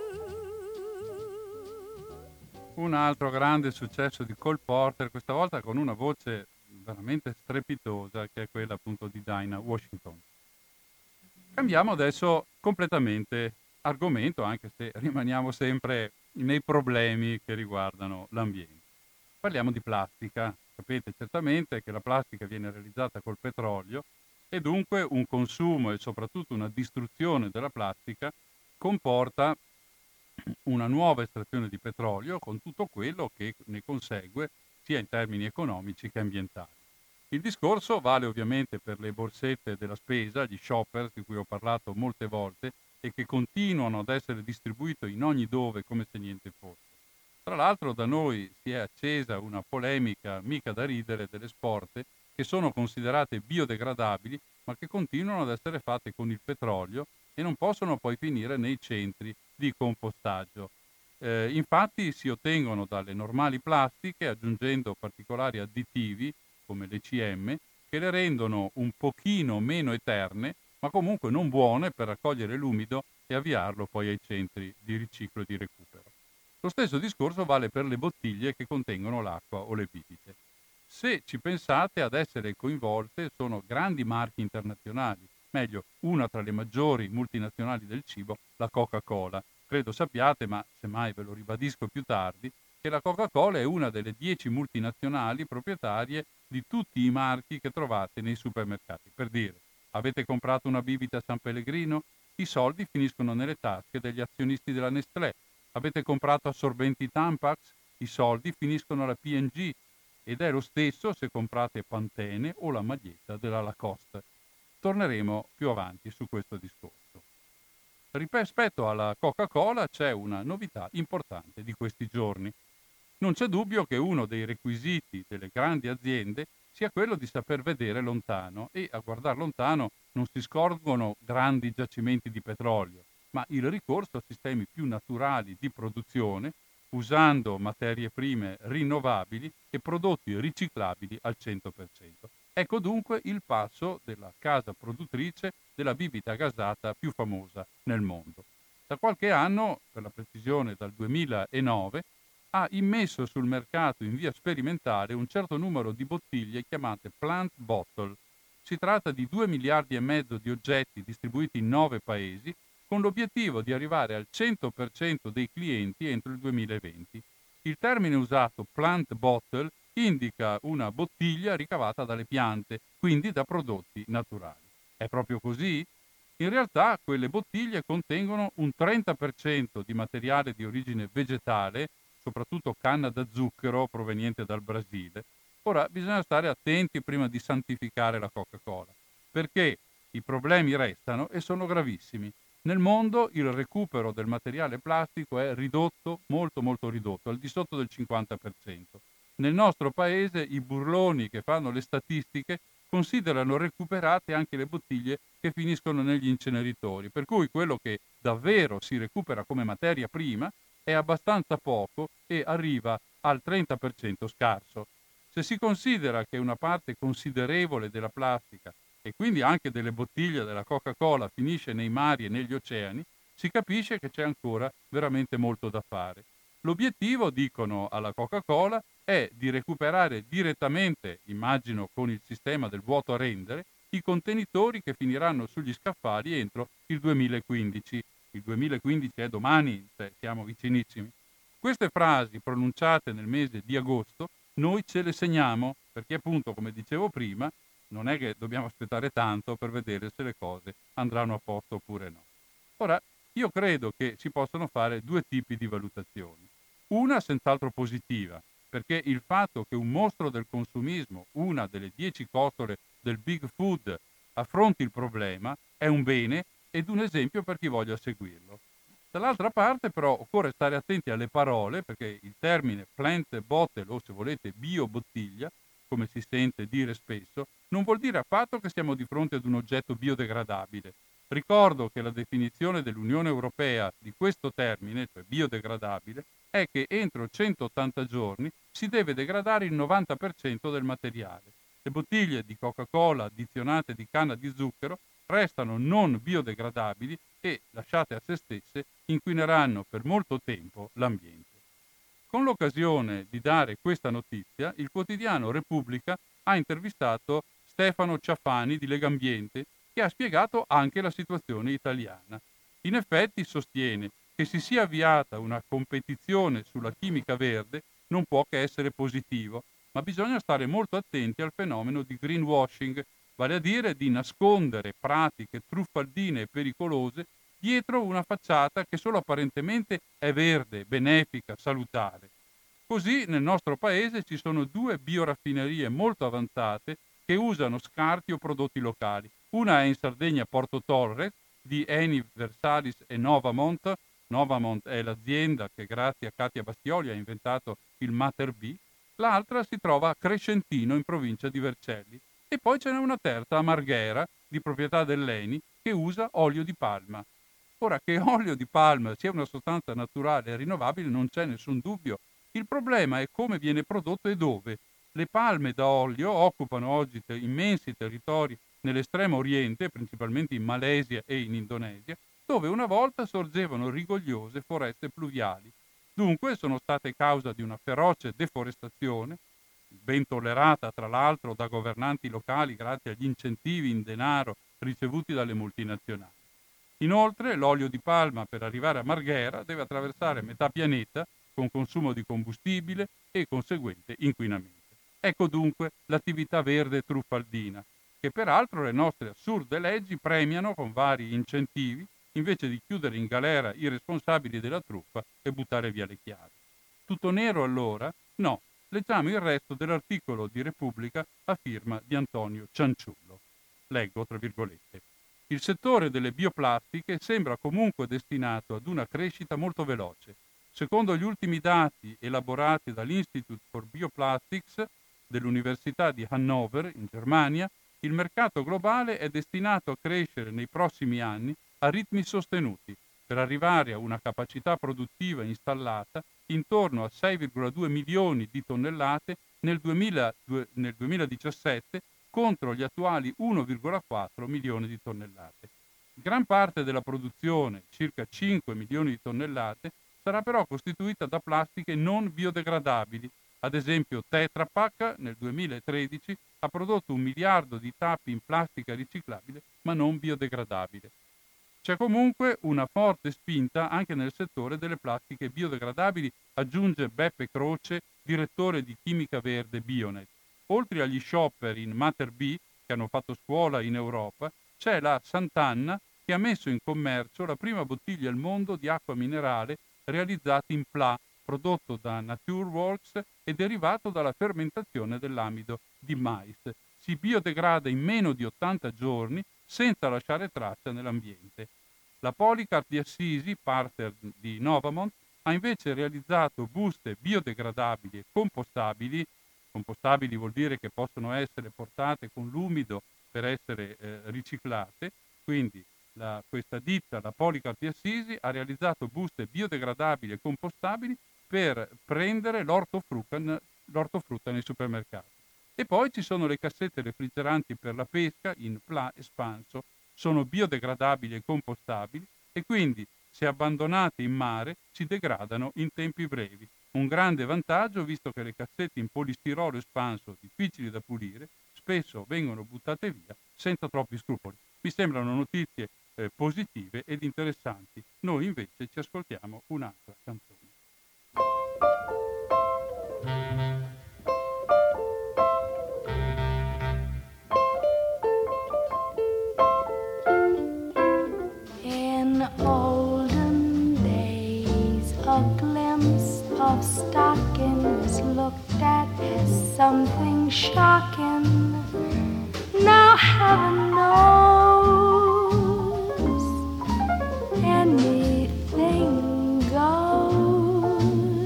F: Un altro grande successo di Cole Porter, questa volta con una voce veramente strepitosa, che è quella appunto di Dinah Washington. Cambiamo adesso completamente argomento, anche se rimaniamo sempre nei problemi che riguardano l'ambiente. Parliamo di plastica. Sapete certamente che la plastica viene realizzata col petrolio e dunque un consumo e soprattutto una distruzione della plastica comporta una nuova estrazione di petrolio con tutto quello che ne consegue sia in termini economici che ambientali. Il discorso vale ovviamente per le borsette della spesa, gli shoppers di cui ho parlato molte volte e che continuano ad essere distribuiti in ogni dove come se niente fosse. Tra l'altro da noi si è accesa una polemica mica da ridere delle sporte che sono considerate biodegradabili ma che continuano ad essere fatte con il petrolio e non possono poi finire nei centri di compostaggio. Eh, infatti si ottengono dalle normali plastiche aggiungendo particolari additivi come le C M che le rendono un pochino meno eterne ma comunque non buone per raccogliere l'umido e avviarlo poi ai centri di riciclo e di recupero. Lo stesso discorso vale per le bottiglie che contengono l'acqua o le bibite. Se ci pensate, ad essere coinvolte sono grandi marchi internazionali, meglio, una tra le maggiori multinazionali del cibo, la Coca-Cola. Credo sappiate, ma semmai ve lo ribadisco più tardi, che la Coca-Cola è una delle dieci multinazionali proprietarie di tutti i marchi che trovate nei supermercati. Per dire, Avete comprato una bibita San Pellegrino? I soldi finiscono nelle tasche degli azionisti della Nestlé. Avete comprato assorbenti Tampax? I soldi finiscono alla P and G. Ed è lo stesso se comprate Pantene o la maglietta della Lacoste. Torneremo più avanti su questo discorso. Rispetto alla Coca-Cola c'è una novità importante di questi giorni. Non c'è dubbio che uno dei requisiti delle grandi aziende sia quello di saper vedere lontano, e a guardare lontano non si scorgono grandi giacimenti di petrolio, ma il ricorso a sistemi più naturali di produzione, usando materie prime rinnovabili e prodotti riciclabili al cento per cento. Ecco dunque il passo della casa produttrice della bibita gasata più famosa nel mondo. Da qualche anno, per la precisione dal duemilanove, ha immesso sul mercato in via sperimentale un certo numero di bottiglie chiamate Plant Bottle. Si tratta di due miliardi e mezzo di oggetti distribuiti in nove paesi, con l'obiettivo di arrivare al cento per cento dei clienti entro il duemilaventi. Il termine usato Plant Bottle indica una bottiglia ricavata dalle piante, quindi da prodotti naturali. È proprio così? In realtà quelle bottiglie contengono un trenta per cento di materiale di origine vegetale, soprattutto canna da zucchero proveniente dal Brasile. Ora bisogna stare attenti prima di santificare la Coca-Cola, perché i problemi restano e sono gravissimi. Nel mondo il recupero del materiale plastico è ridotto, molto molto ridotto, al di sotto del cinquanta per cento. Nel nostro paese i burloni che fanno le statistiche considerano recuperate anche le bottiglie che finiscono negli inceneritori, per cui quello che davvero si recupera come materia prima è abbastanza poco e arriva al trenta per cento scarso. Se si considera che una parte considerevole della plastica e quindi anche delle bottiglie della Coca-Cola finisce nei mari e negli oceani, si capisce che c'è ancora veramente molto da fare. L'obiettivo, dicono alla Coca-Cola, è di recuperare direttamente, immagino con il sistema del vuoto a rendere, i contenitori che finiranno sugli scaffali entro il duemilaquindici. Il duemilaquindici è domani, cioè siamo vicinissimi. Queste frasi pronunciate nel mese di agosto noi ce le segniamo perché appunto, come dicevo prima, non è che dobbiamo aspettare tanto per vedere se le cose andranno a posto oppure no. Ora, io credo che si possano fare due tipi di valutazioni. Una senz'altro positiva, perché il fatto che un mostro del consumismo, una delle dieci costole del Big Food, affronti il problema è un bene ed un esempio per chi voglia seguirlo. Dall'altra parte però occorre stare attenti alle parole, perché il termine plant bottle o se volete biobottiglia, come si sente dire spesso, non vuol dire affatto che siamo di fronte ad un oggetto biodegradabile. Ricordo che la definizione dell'Unione Europea di questo termine, cioè biodegradabile, è che entro centottanta giorni si deve degradare il novanta per cento del materiale. Le bottiglie di Coca-Cola addizionate di canna di zucchero restano non biodegradabili e, lasciate a se stesse, inquineranno per molto tempo l'ambiente. Con l'occasione di dare questa notizia, il quotidiano Repubblica ha intervistato Stefano Ciafani di Legambiente, che ha spiegato anche la situazione italiana. In effetti sostiene che si sia avviata una competizione sulla chimica verde non può che essere positivo, ma bisogna stare molto attenti al fenomeno di greenwashing, vale a dire di nascondere pratiche truffaldine e pericolose dietro una facciata che solo apparentemente è verde, benefica, salutare. Così nel nostro paese ci sono due bioraffinerie molto avanzate che usano scarti o prodotti locali. Una è in Sardegna, Porto Torres, di Eni, Versalis e Novamont. Novamont è l'azienda che grazie a Katia Bastioli ha inventato il Mater B. L'altra si trova a Crescentino, in provincia di Vercelli. E poi ce n'è una terza a Marghera, di proprietà dell'Eni, che usa olio di palma. Ora, che olio di palma sia una sostanza naturale e rinnovabile non c'è nessun dubbio. Il problema è come viene prodotto e dove. Le palme da olio occupano oggi te- immensi territori nell'estremo oriente, principalmente in Malesia e in Indonesia, dove una volta sorgevano rigogliose foreste pluviali. Dunque sono state causa di una feroce deforestazione, ben tollerata tra l'altro da governanti locali grazie agli incentivi in denaro ricevuti dalle multinazionali. Inoltre l'olio di palma per arrivare a Marghera deve attraversare metà pianeta con consumo di combustibile e conseguente inquinamento. Ecco dunque l'attività verde truffaldina. che peraltro le nostre assurde leggi premiano con vari incentivi, invece di chiudere in galera i responsabili della truffa e buttare via le chiavi. Tutto nero allora? No, leggiamo il resto dell'articolo di Repubblica a firma di Antonio Cianciullo. Leggo tra virgolette. Il settore delle bioplastiche sembra comunque destinato ad una crescita molto veloce. Secondo gli ultimi dati elaborati dall'Institute for Bioplastics dell'Università di Hannover, in Germania, il mercato globale è destinato a crescere nei prossimi anni a ritmi sostenuti, per arrivare a una capacità produttiva installata intorno a sei virgola due milioni di tonnellate nel, duemila, nel duemiladiciassette contro gli attuali uno virgola quattro milioni di tonnellate. Gran parte della produzione, circa cinque milioni di tonnellate, sarà però costituita da plastiche non biodegradabili. Ad esempio Tetra Pak nel duemilatredici ha prodotto un miliardo di tappi in plastica riciclabile ma non biodegradabile. C'è comunque una forte spinta anche nel settore delle plastiche biodegradabili, aggiunge Beppe Croce, direttore di Chimica Verde Bionet. Oltre agli shopper in Mater B, che hanno fatto scuola in Europa, c'è la Sant'Anna che ha messo in commercio la prima bottiglia al mondo di acqua minerale realizzata in P L A, prodotto da Natureworks e derivato dalla fermentazione dell'amido di mais. Si biodegrada in meno di ottanta giorni senza lasciare traccia nell'ambiente. La Polycarp di Assisi, partner di Novamont, ha invece realizzato buste biodegradabili e compostabili. Compostabili vuol dire che possono essere portate con l'umido per essere eh, riciclate, quindi la, questa ditta, la Polycarp di Assisi, ha realizzato buste biodegradabili e compostabili per prendere l'ortofrutta, l'ortofrutta nei supermercati. E poi ci sono le cassette refrigeranti per la pesca in P L A espanso, sono biodegradabili e compostabili e quindi, se abbandonate in mare, si degradano in tempi brevi. Un grande vantaggio visto che le cassette in polistirolo espanso, difficili da pulire, spesso vengono buttate via senza troppi scrupoli. Mi sembrano notizie eh, positive ed interessanti. Noi invece ci ascoltiamo un'altra canzone.
G: In olden days, a glimpse of stocking was looked at as something shocking. Now heaven knows anything goes.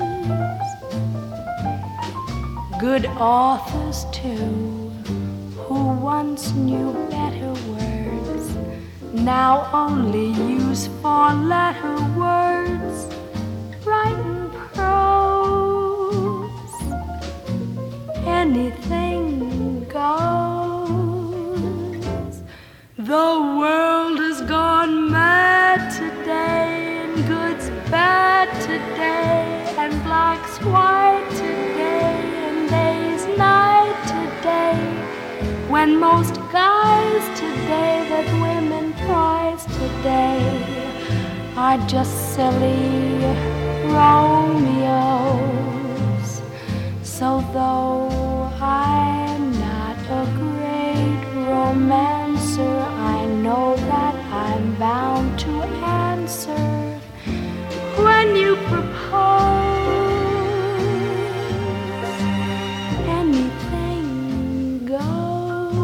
G: Good authors too, who once knew better words, now only use four-letter words, write in prose. Anything goes. The world has gone mad today, and good's bad today, and black's white today, and day's night today. When most guys today that women prize today are just silly Romeos. So though I'm not a great romancer, I know that I'm bound to answer when you propose. Anything goes.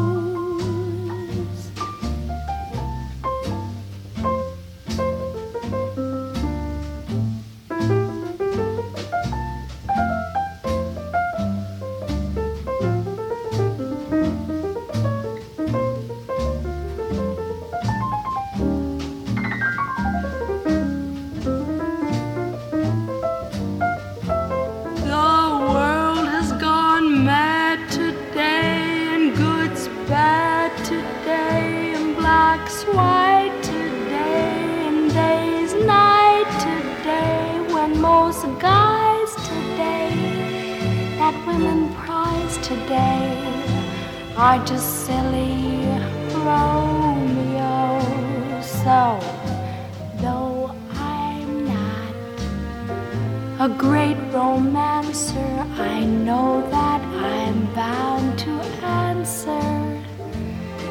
G: White today and day's night today, when most guys today that women prize today are just silly Romeos. So though I'm not a great romancer, I know that I'm bound to answer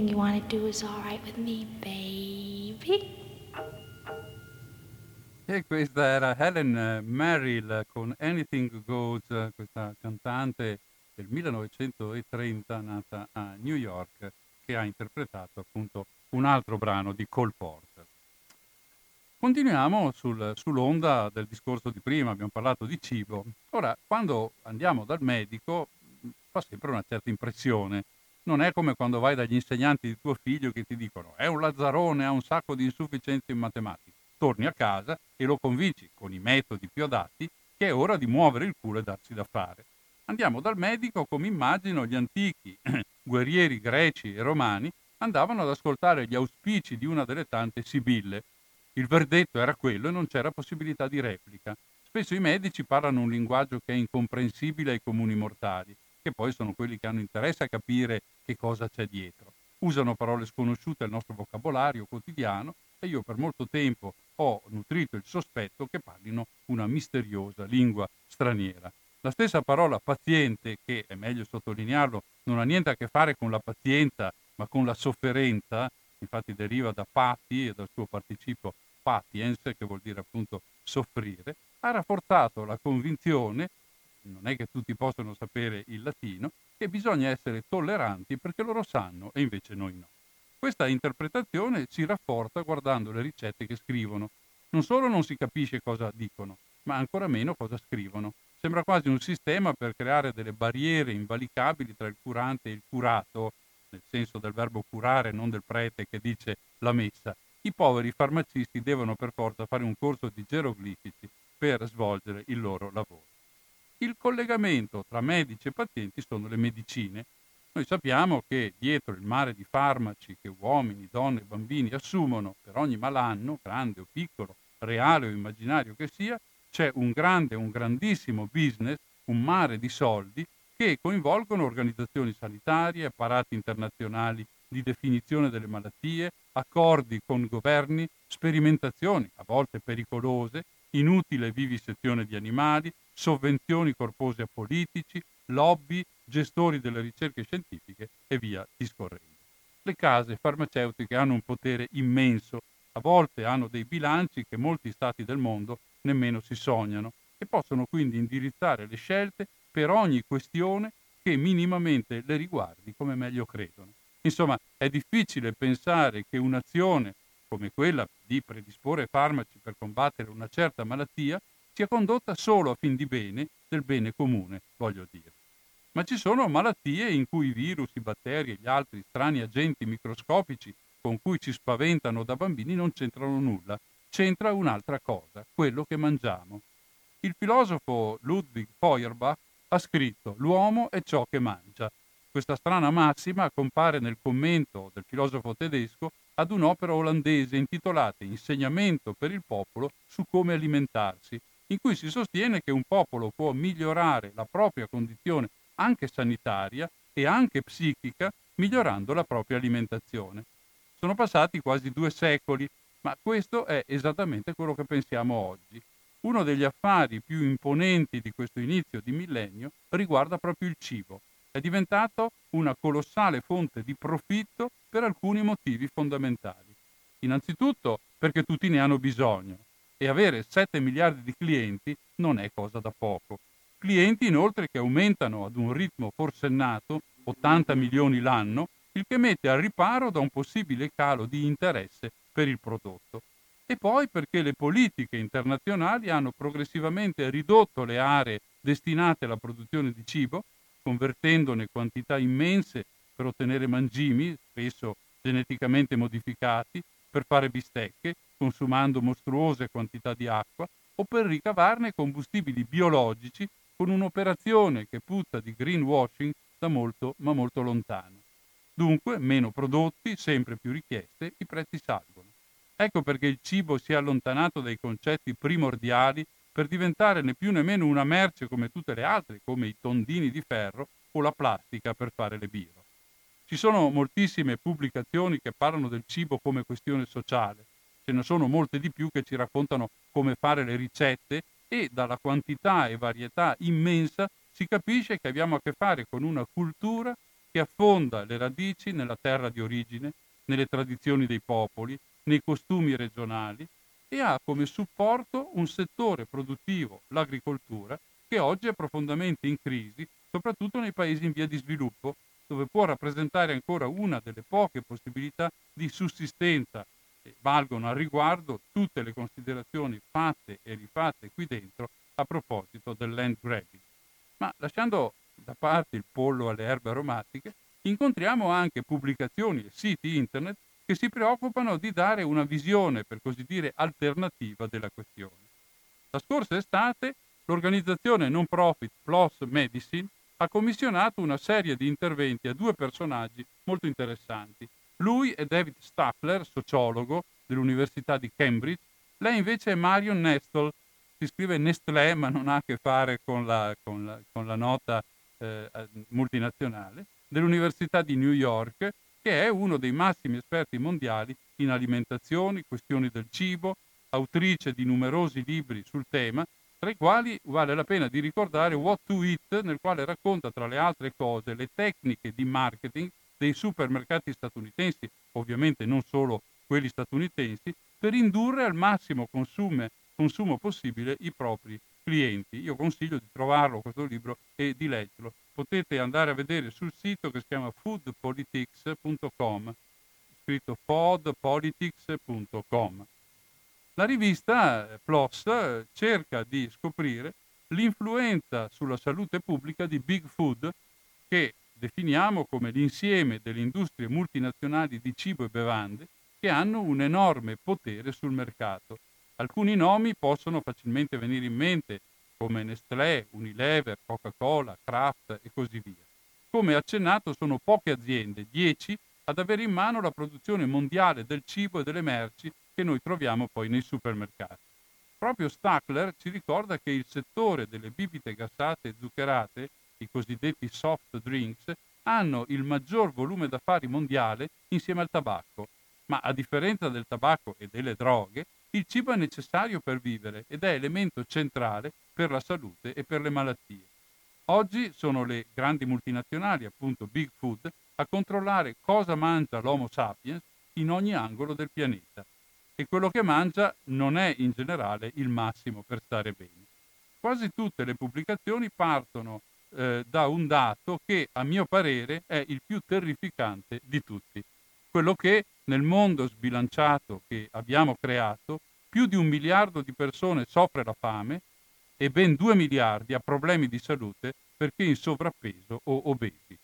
H: Anything you want to do is all right with me, baby.
F: E questa era Helen Merrill con Anything Goes, questa cantante del millenovecentotrenta nata a New York, che ha interpretato appunto un altro brano di Cole Porter. Continuiamo sul, sull'onda del discorso di prima, abbiamo parlato di cibo. Ora, quando andiamo dal medico fa sempre una certa impressione. Non è come quando vai dagli insegnanti di tuo figlio che ti dicono è un lazzarone, ha un sacco di insufficienze in matematica. Torni a casa e lo convinci con i metodi più adatti che è ora di muovere il culo e darsi da fare. Andiamo dal medico come immagino gli antichi guerrieri greci e romani andavano ad ascoltare gli auspici di una delle tante sibille. Il verdetto era quello e non c'era possibilità di replica. Spesso i medici parlano un linguaggio che è incomprensibile ai comuni mortali, che poi sono quelli che hanno interesse a capire che cosa c'è dietro. Usano parole sconosciute al nostro vocabolario quotidiano e io per molto tempo ho nutrito il sospetto che parlino una misteriosa lingua straniera. La stessa parola paziente, che è meglio sottolinearlo, non ha niente a che fare con la pazienza, ma con la sofferenza, infatti deriva da pati e dal suo participio patiens, che vuol dire appunto soffrire, ha rafforzato la convinzione, non è che tutti possono sapere il latino, che bisogna essere tolleranti perché loro sanno e invece noi no. Questa interpretazione si rafforza guardando le ricette che scrivono. Non solo non si capisce cosa dicono, ma ancora meno cosa scrivono. Sembra quasi un sistema per creare delle barriere invalicabili tra il curante e il curato, nel senso del verbo curare, non del prete che dice la messa. I poveri farmacisti devono per forza fare un corso di geroglifici per svolgere il loro lavoro. Il collegamento tra medici e pazienti sono le medicine. Noi sappiamo che dietro il mare di farmaci che uomini, donne e bambini assumono per ogni malanno, grande o piccolo, reale o immaginario che sia, c'è un grande, un grandissimo business, un mare di soldi che coinvolgono organizzazioni sanitarie, apparati internazionali di definizione delle malattie, accordi con governi, sperimentazioni, a volte pericolose, inutile vivisezione di animali, sovvenzioni corpose a politici, lobby, gestori delle ricerche scientifiche e via discorrendo. Le case farmaceutiche hanno un potere immenso, a volte hanno dei bilanci che molti stati del mondo nemmeno si sognano e possono quindi indirizzare le scelte per ogni questione che minimamente le riguardi come meglio credono. Insomma, è difficile pensare che un'azione come quella di predisporre farmaci per combattere una certa malattia sia condotta solo a fin di bene, del bene comune, voglio dire. Ma ci sono malattie in cui i virus, i batteri e gli altri strani agenti microscopici con cui ci spaventano da bambini non c'entrano nulla. C'entra un'altra cosa, quello che mangiamo. Il filosofo Ludwig Feuerbach ha scritto «L'uomo è ciò che mangia». Questa strana massima compare nel commento del filosofo tedesco ad un'opera olandese intitolata Insegnamento per il popolo su come alimentarsi, in cui si sostiene che un popolo può migliorare la propria condizione anche sanitaria e anche psichica migliorando la propria alimentazione. Sono passati quasi due secoli, ma questo è esattamente quello che pensiamo oggi. Uno degli affari più imponenti di questo inizio di millennio riguarda proprio il cibo. È diventato una colossale fonte di profitto per alcuni motivi fondamentali. Innanzitutto perché tutti ne hanno bisogno e avere sette miliardi di clienti non è cosa da poco. Clienti inoltre che aumentano ad un ritmo forsennato, ottanta milioni l'anno, il che mette al riparo da un possibile calo di interesse per il prodotto. E poi perché le politiche internazionali hanno progressivamente ridotto le aree destinate alla produzione di cibo, convertendone quantità immense per ottenere mangimi, spesso geneticamente modificati, per fare bistecche, consumando mostruose quantità di acqua, o per ricavarne combustibili biologici con un'operazione che puzza di greenwashing da molto ma molto lontano. Dunque, meno prodotti, sempre più richieste, i prezzi salgono. Ecco perché il cibo si è allontanato dai concetti primordiali per diventare né più né meno una merce come tutte le altre, come i tondini di ferro o la plastica per fare le birre. Ci sono moltissime pubblicazioni che parlano del cibo come questione sociale, ce ne sono molte di più che ci raccontano come fare le ricette e dalla quantità e varietà immensa si capisce che abbiamo a che fare con una cultura che affonda le radici nella terra di origine, nelle tradizioni dei popoli, nei costumi regionali e ha come supporto un settore produttivo, l'agricoltura, che oggi è profondamente in crisi, soprattutto nei paesi in via di sviluppo, dove può rappresentare ancora una delle poche possibilità di sussistenza. E valgono al riguardo tutte le considerazioni fatte e rifatte qui dentro a proposito del land grabbing. Ma lasciando da parte il pollo alle erbe aromatiche, incontriamo anche pubblicazioni e siti internet che si preoccupano di dare una visione, per così dire, alternativa della questione. La scorsa estate l'organizzazione non profit PLOS Medicine ha commissionato una serie di interventi a due personaggi molto interessanti. Lui è David Staffler, sociologo dell'Università di Cambridge, lei invece è Marion Nestle, si scrive Nestlé ma non ha a che fare con la, con la, con la nota eh, multinazionale, dell'Università di New York, che è uno dei massimi esperti mondiali in alimentazione, questioni del cibo, autrice di numerosi libri sul tema, tra i quali vale la pena di ricordare What to Eat, nel quale racconta tra le altre cose le tecniche di marketing dei supermercati statunitensi, ovviamente non solo quelli statunitensi, per indurre al massimo consumo, consumo possibile i propri clienti. Io consiglio di trovarlo questo libro e di leggerlo. Potete andare a vedere sul sito che si chiama food politics punto com, scritto food politics punto com. La rivista PLOS cerca di scoprire l'influenza sulla salute pubblica di Big Food, che definiamo come l'insieme delle industrie multinazionali di cibo e bevande che hanno un enorme potere sul mercato. Alcuni nomi possono facilmente venire in mente, come Nestlé, Unilever, Coca-Cola, Kraft e così via. Come accennato, sono poche aziende, dieci, ad avere in mano la produzione mondiale del cibo e delle merci che noi troviamo poi nei supermercati. Proprio Stackler ci ricorda che il settore delle bibite gassate e zuccherate, i cosiddetti soft drinks, hanno il maggior volume d'affari mondiale insieme al tabacco, ma a differenza del tabacco e delle droghe, il cibo è necessario per vivere ed è elemento centrale per la salute e per le malattie. Oggi sono le grandi multinazionali, appunto Big Food, a controllare cosa mangia l'Homo sapiens in ogni angolo del pianeta. E quello che mangia non è in generale il massimo per stare bene. Quasi tutte le pubblicazioni partono eh, da un dato che, a mio parere, è il più terrificante di tutti. Quello che, nel mondo sbilanciato che abbiamo creato, più di un miliardo di persone soffre la fame e ben due miliardi ha problemi di salute perché in sovrappeso o obesi.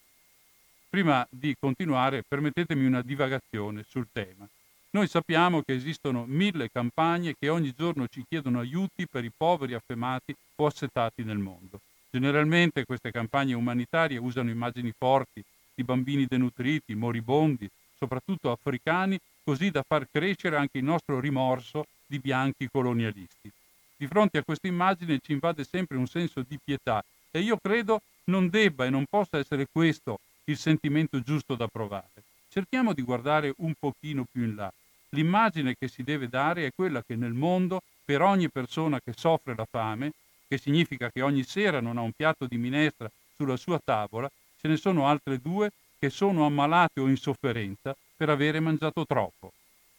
F: Prima di continuare, permettetemi una divagazione sul tema. Noi sappiamo che esistono mille campagne che ogni giorno ci chiedono aiuti per i poveri affamati o assetati nel mondo. Generalmente queste campagne umanitarie usano immagini forti di bambini denutriti, moribondi, soprattutto africani, così da far crescere anche il nostro rimorso di bianchi colonialisti. Di fronte a questa immagine ci invade sempre un senso di pietà e io credo non debba e non possa essere questo il sentimento giusto da provare. Cerchiamo di guardare un pochino più in là. L'immagine che si deve dare è quella che nel mondo, per ogni persona che soffre la fame, che significa che ogni sera non ha un piatto di minestra sulla sua tavola, ce ne sono altre due che sono ammalate o in sofferenza per avere mangiato troppo.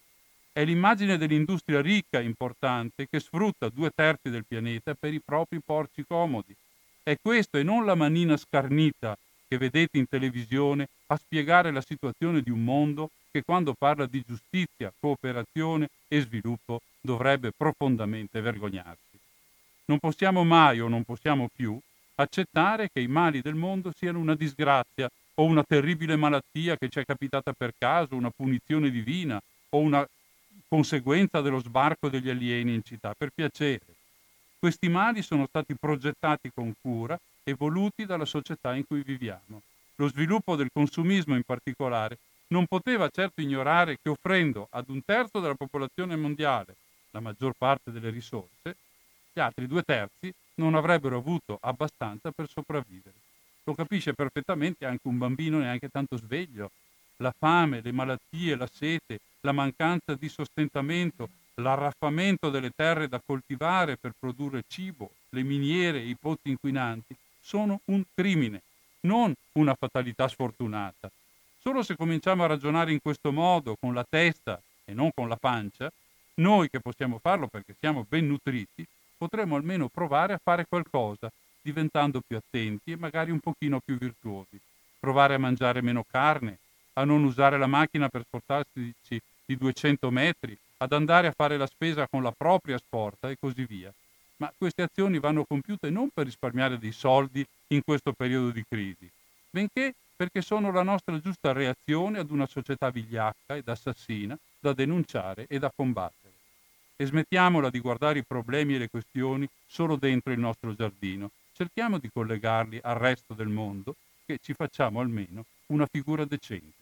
F: È l'immagine dell'industria ricca e importante che sfrutta due terzi del pianeta per i propri porci comodi. È questo e non la manina scarnita che vedete in televisione a spiegare la situazione di un mondo che quando parla di giustizia, cooperazione e sviluppo dovrebbe profondamente vergognarsi. Non possiamo mai o non possiamo più accettare che i mali del mondo siano una disgrazia o una terribile malattia che ci è capitata per caso, una punizione divina o una conseguenza dello sbarco degli alieni in città. Per piacere. Questi mali sono stati progettati con cura e voluti dalla società in cui viviamo. Lo sviluppo del consumismo in particolare non poteva certo ignorare che offrendo ad un terzo della popolazione mondiale la maggior parte delle risorse, gli altri due terzi non avrebbero avuto abbastanza per sopravvivere. Lo capisce perfettamente anche un bambino neanche tanto sveglio. La fame, le malattie, la sete, la mancanza di sostentamento, l'arraffamento delle terre da coltivare per produrre cibo, le miniere e i pozzi inquinanti sono un crimine non una fatalità sfortunata. Solo se cominciamo a ragionare in questo modo, con la testa e non con la pancia, noi che possiamo farlo perché siamo ben nutriti, potremo almeno provare a fare qualcosa, diventando più attenti e magari un pochino più virtuosi. Provare a mangiare meno carne, a non usare la macchina per spostarsi di duecento metri, ad andare a fare la spesa con la propria sporta e così via. Ma queste azioni vanno compiute non per risparmiare dei soldi in questo periodo di crisi, benché perché sono la nostra giusta reazione ad una società vigliacca ed assassina da denunciare e da combattere. E smettiamola di guardare i problemi e le questioni solo dentro il nostro giardino. Cerchiamo di collegarli al resto del mondo, che ci facciamo almeno una figura decente.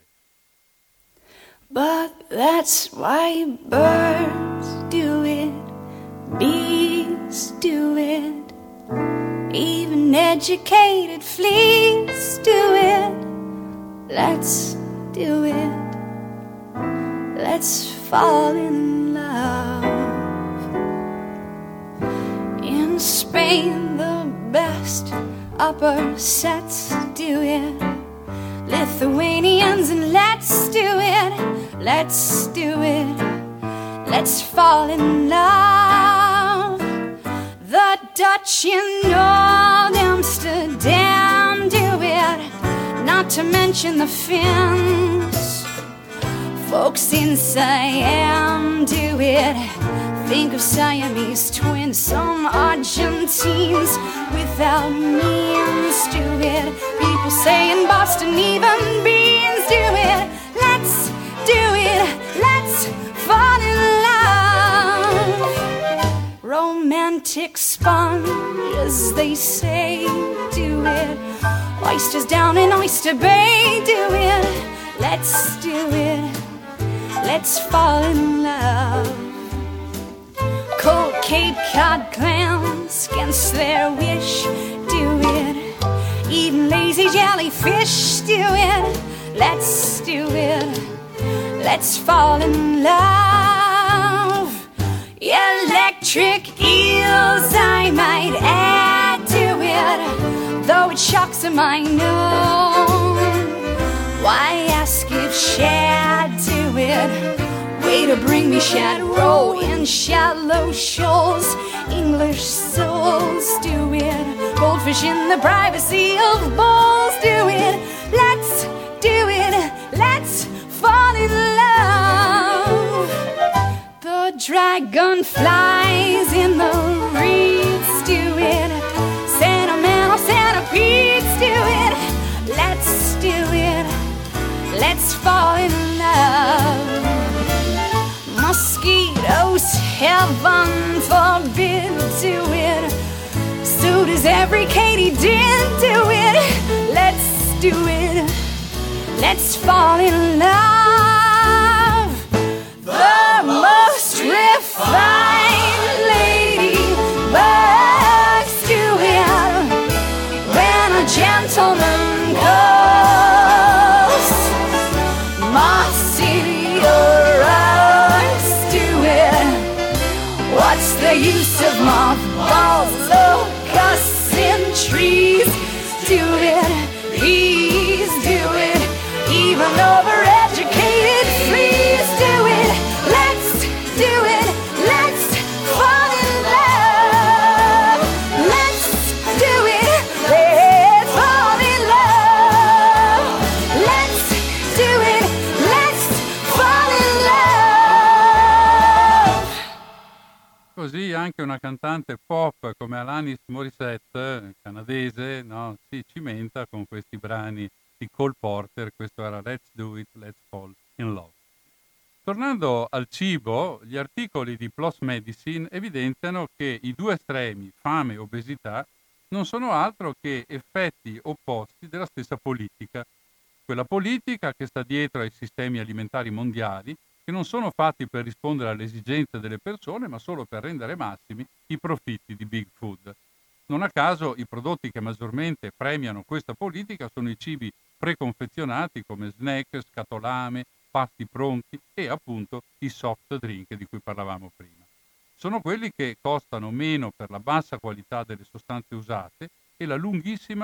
G: But that's why birds do it, bees do it, even educated fleas do it. Let's do it, let's fall in love. In Spain the best upper sets do it, Lithuanians, and let's do it, let's do it, let's fall in love. The Dutch in Old Amsterdam do it, not to mention the Finns. Folks in Siam do it, think of Siamese twins. Some Argentines without means do it. People say in Boston even beans do it. Let's do it, let's fall in love. Romantic sponges, they say, do it. Oysters down in Oyster Bay, do it. Let's do it, let's fall in love. Cold Cape Cod clams against their wish, do it. Even lazy jellyfish, do it. Let's do it, let's fall in love. Electric eels, I might add to it, though it shocks them, I know. Why ask if shad do it? Way to bring me shad roe in shallow shoals. English souls do it, goldfish in the privacy of bowls do it. Let's do it, let's fall in love. The dragonflies in the reeds do it, sentimental centipedes do it. Let's do it, let's fall in love. Mosquitoes, heaven forbid, do it. So does every katydid, do it. Let's do it, let's fall in love. The most refined ladybugs do it when a gentleman goes. Mossy rugs do it. What's the use of mothballs, locusts in trees? Do it, bees do it, even overeducated fleas do it. Let's do it, let's fall in love. Let's do it, let's fall in love. Let's do it, let's fall in love.
F: Così anche una cantante pop come Alanis Morissette, canadese, no, si cimenta con questi brani di Cole Porter. Questo era Let's Do It, Let's Fall in Love. Tornando al cibo, gli articoli di PLOS Medicine evidenziano che i due estremi, fame e obesità, non sono altro che effetti opposti della stessa politica. Quella politica che sta dietro ai sistemi alimentari mondiali, che non sono fatti per rispondere alle esigenze delle persone, ma solo per rendere massimi i profitti di Big Food. Non a caso i prodotti che maggiormente premiano questa politica sono i cibi preconfezionati come snack, scatolame, pasti pronti e appunto i soft drink di cui parlavamo prima. Sono quelli che costano meno per la bassa qualità delle sostanze usate e la lunghissima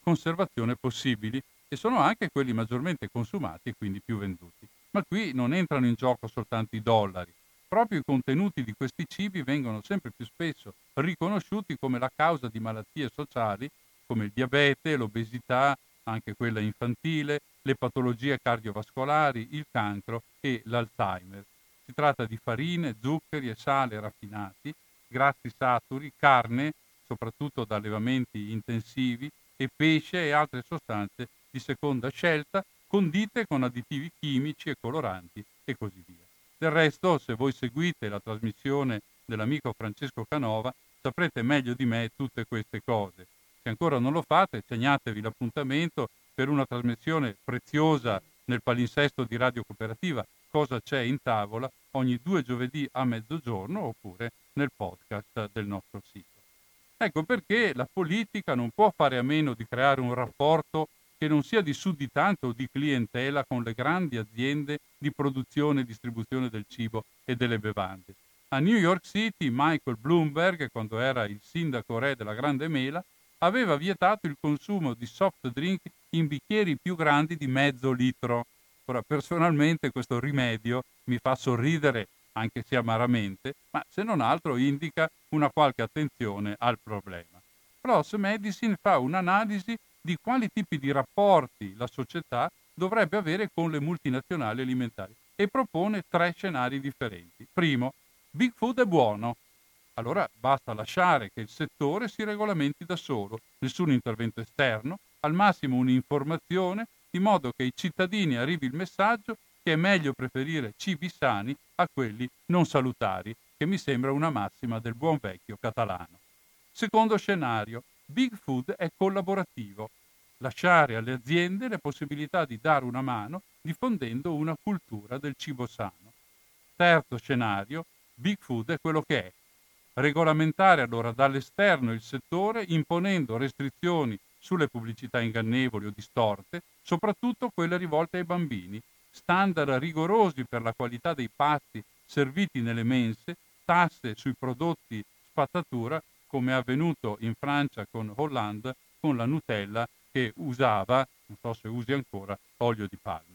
F: conservazione possibili e sono anche quelli maggiormente consumati e quindi più venduti. Ma qui non entrano in gioco soltanto i dollari. Proprio i contenuti di questi cibi vengono sempre più spesso riconosciuti come la causa di malattie sociali come il diabete, l'obesità, anche quella infantile, le patologie cardiovascolari, il cancro e l'Alzheimer. Si tratta di farine, zuccheri e sale raffinati, grassi saturi, carne, soprattutto da allevamenti intensivi, e pesce e altre sostanze di seconda scelta, condite con additivi chimici e coloranti e così via. Del resto, se voi seguite la trasmissione dell'amico Francesco Canova, saprete meglio di me tutte queste cose. Se ancora non lo fate, segnatevi l'appuntamento per una trasmissione preziosa nel palinsesto di Radio Cooperativa Cosa c'è in tavola ogni due giovedì a mezzogiorno oppure nel podcast del nostro sito. Ecco perché la politica non può fare a meno di creare un rapporto che non sia di sudditanza o di clientela con le grandi aziende di produzione e distribuzione del cibo e delle bevande. A New York City Michael Bloomberg, quando era il sindaco re della Grande Mela, aveva vietato il consumo di soft drink in bicchieri più grandi di mezzo litro. Ora, personalmente questo rimedio mi fa sorridere, anche se amaramente, ma se non altro indica una qualche attenzione al problema. PLOS Medicine fa un'analisi di quali tipi di rapporti la società dovrebbe avere con le multinazionali alimentari e propone tre scenari differenti. Primo, Big Food è buono. Allora basta lasciare che il settore si regolamenti da solo, nessun intervento esterno, al massimo un'informazione, in modo che ai cittadini arrivi il messaggio che è meglio preferire cibi sani a quelli non salutari, che mi sembra una massima del buon vecchio catalano. Secondo scenario, Big Food è collaborativo, lasciare alle aziende le possibilità di dare una mano diffondendo una cultura del cibo sano. Terzo scenario, Big Food è quello che è. Regolamentare allora dall'esterno il settore imponendo restrizioni sulle pubblicità ingannevoli o distorte, soprattutto quelle rivolte ai bambini, standard rigorosi per la qualità dei pasti serviti nelle mense, tasse sui prodotti spazzatura, come è avvenuto in Francia con Hollande, con la Nutella che usava, non so se usi ancora, olio di palma.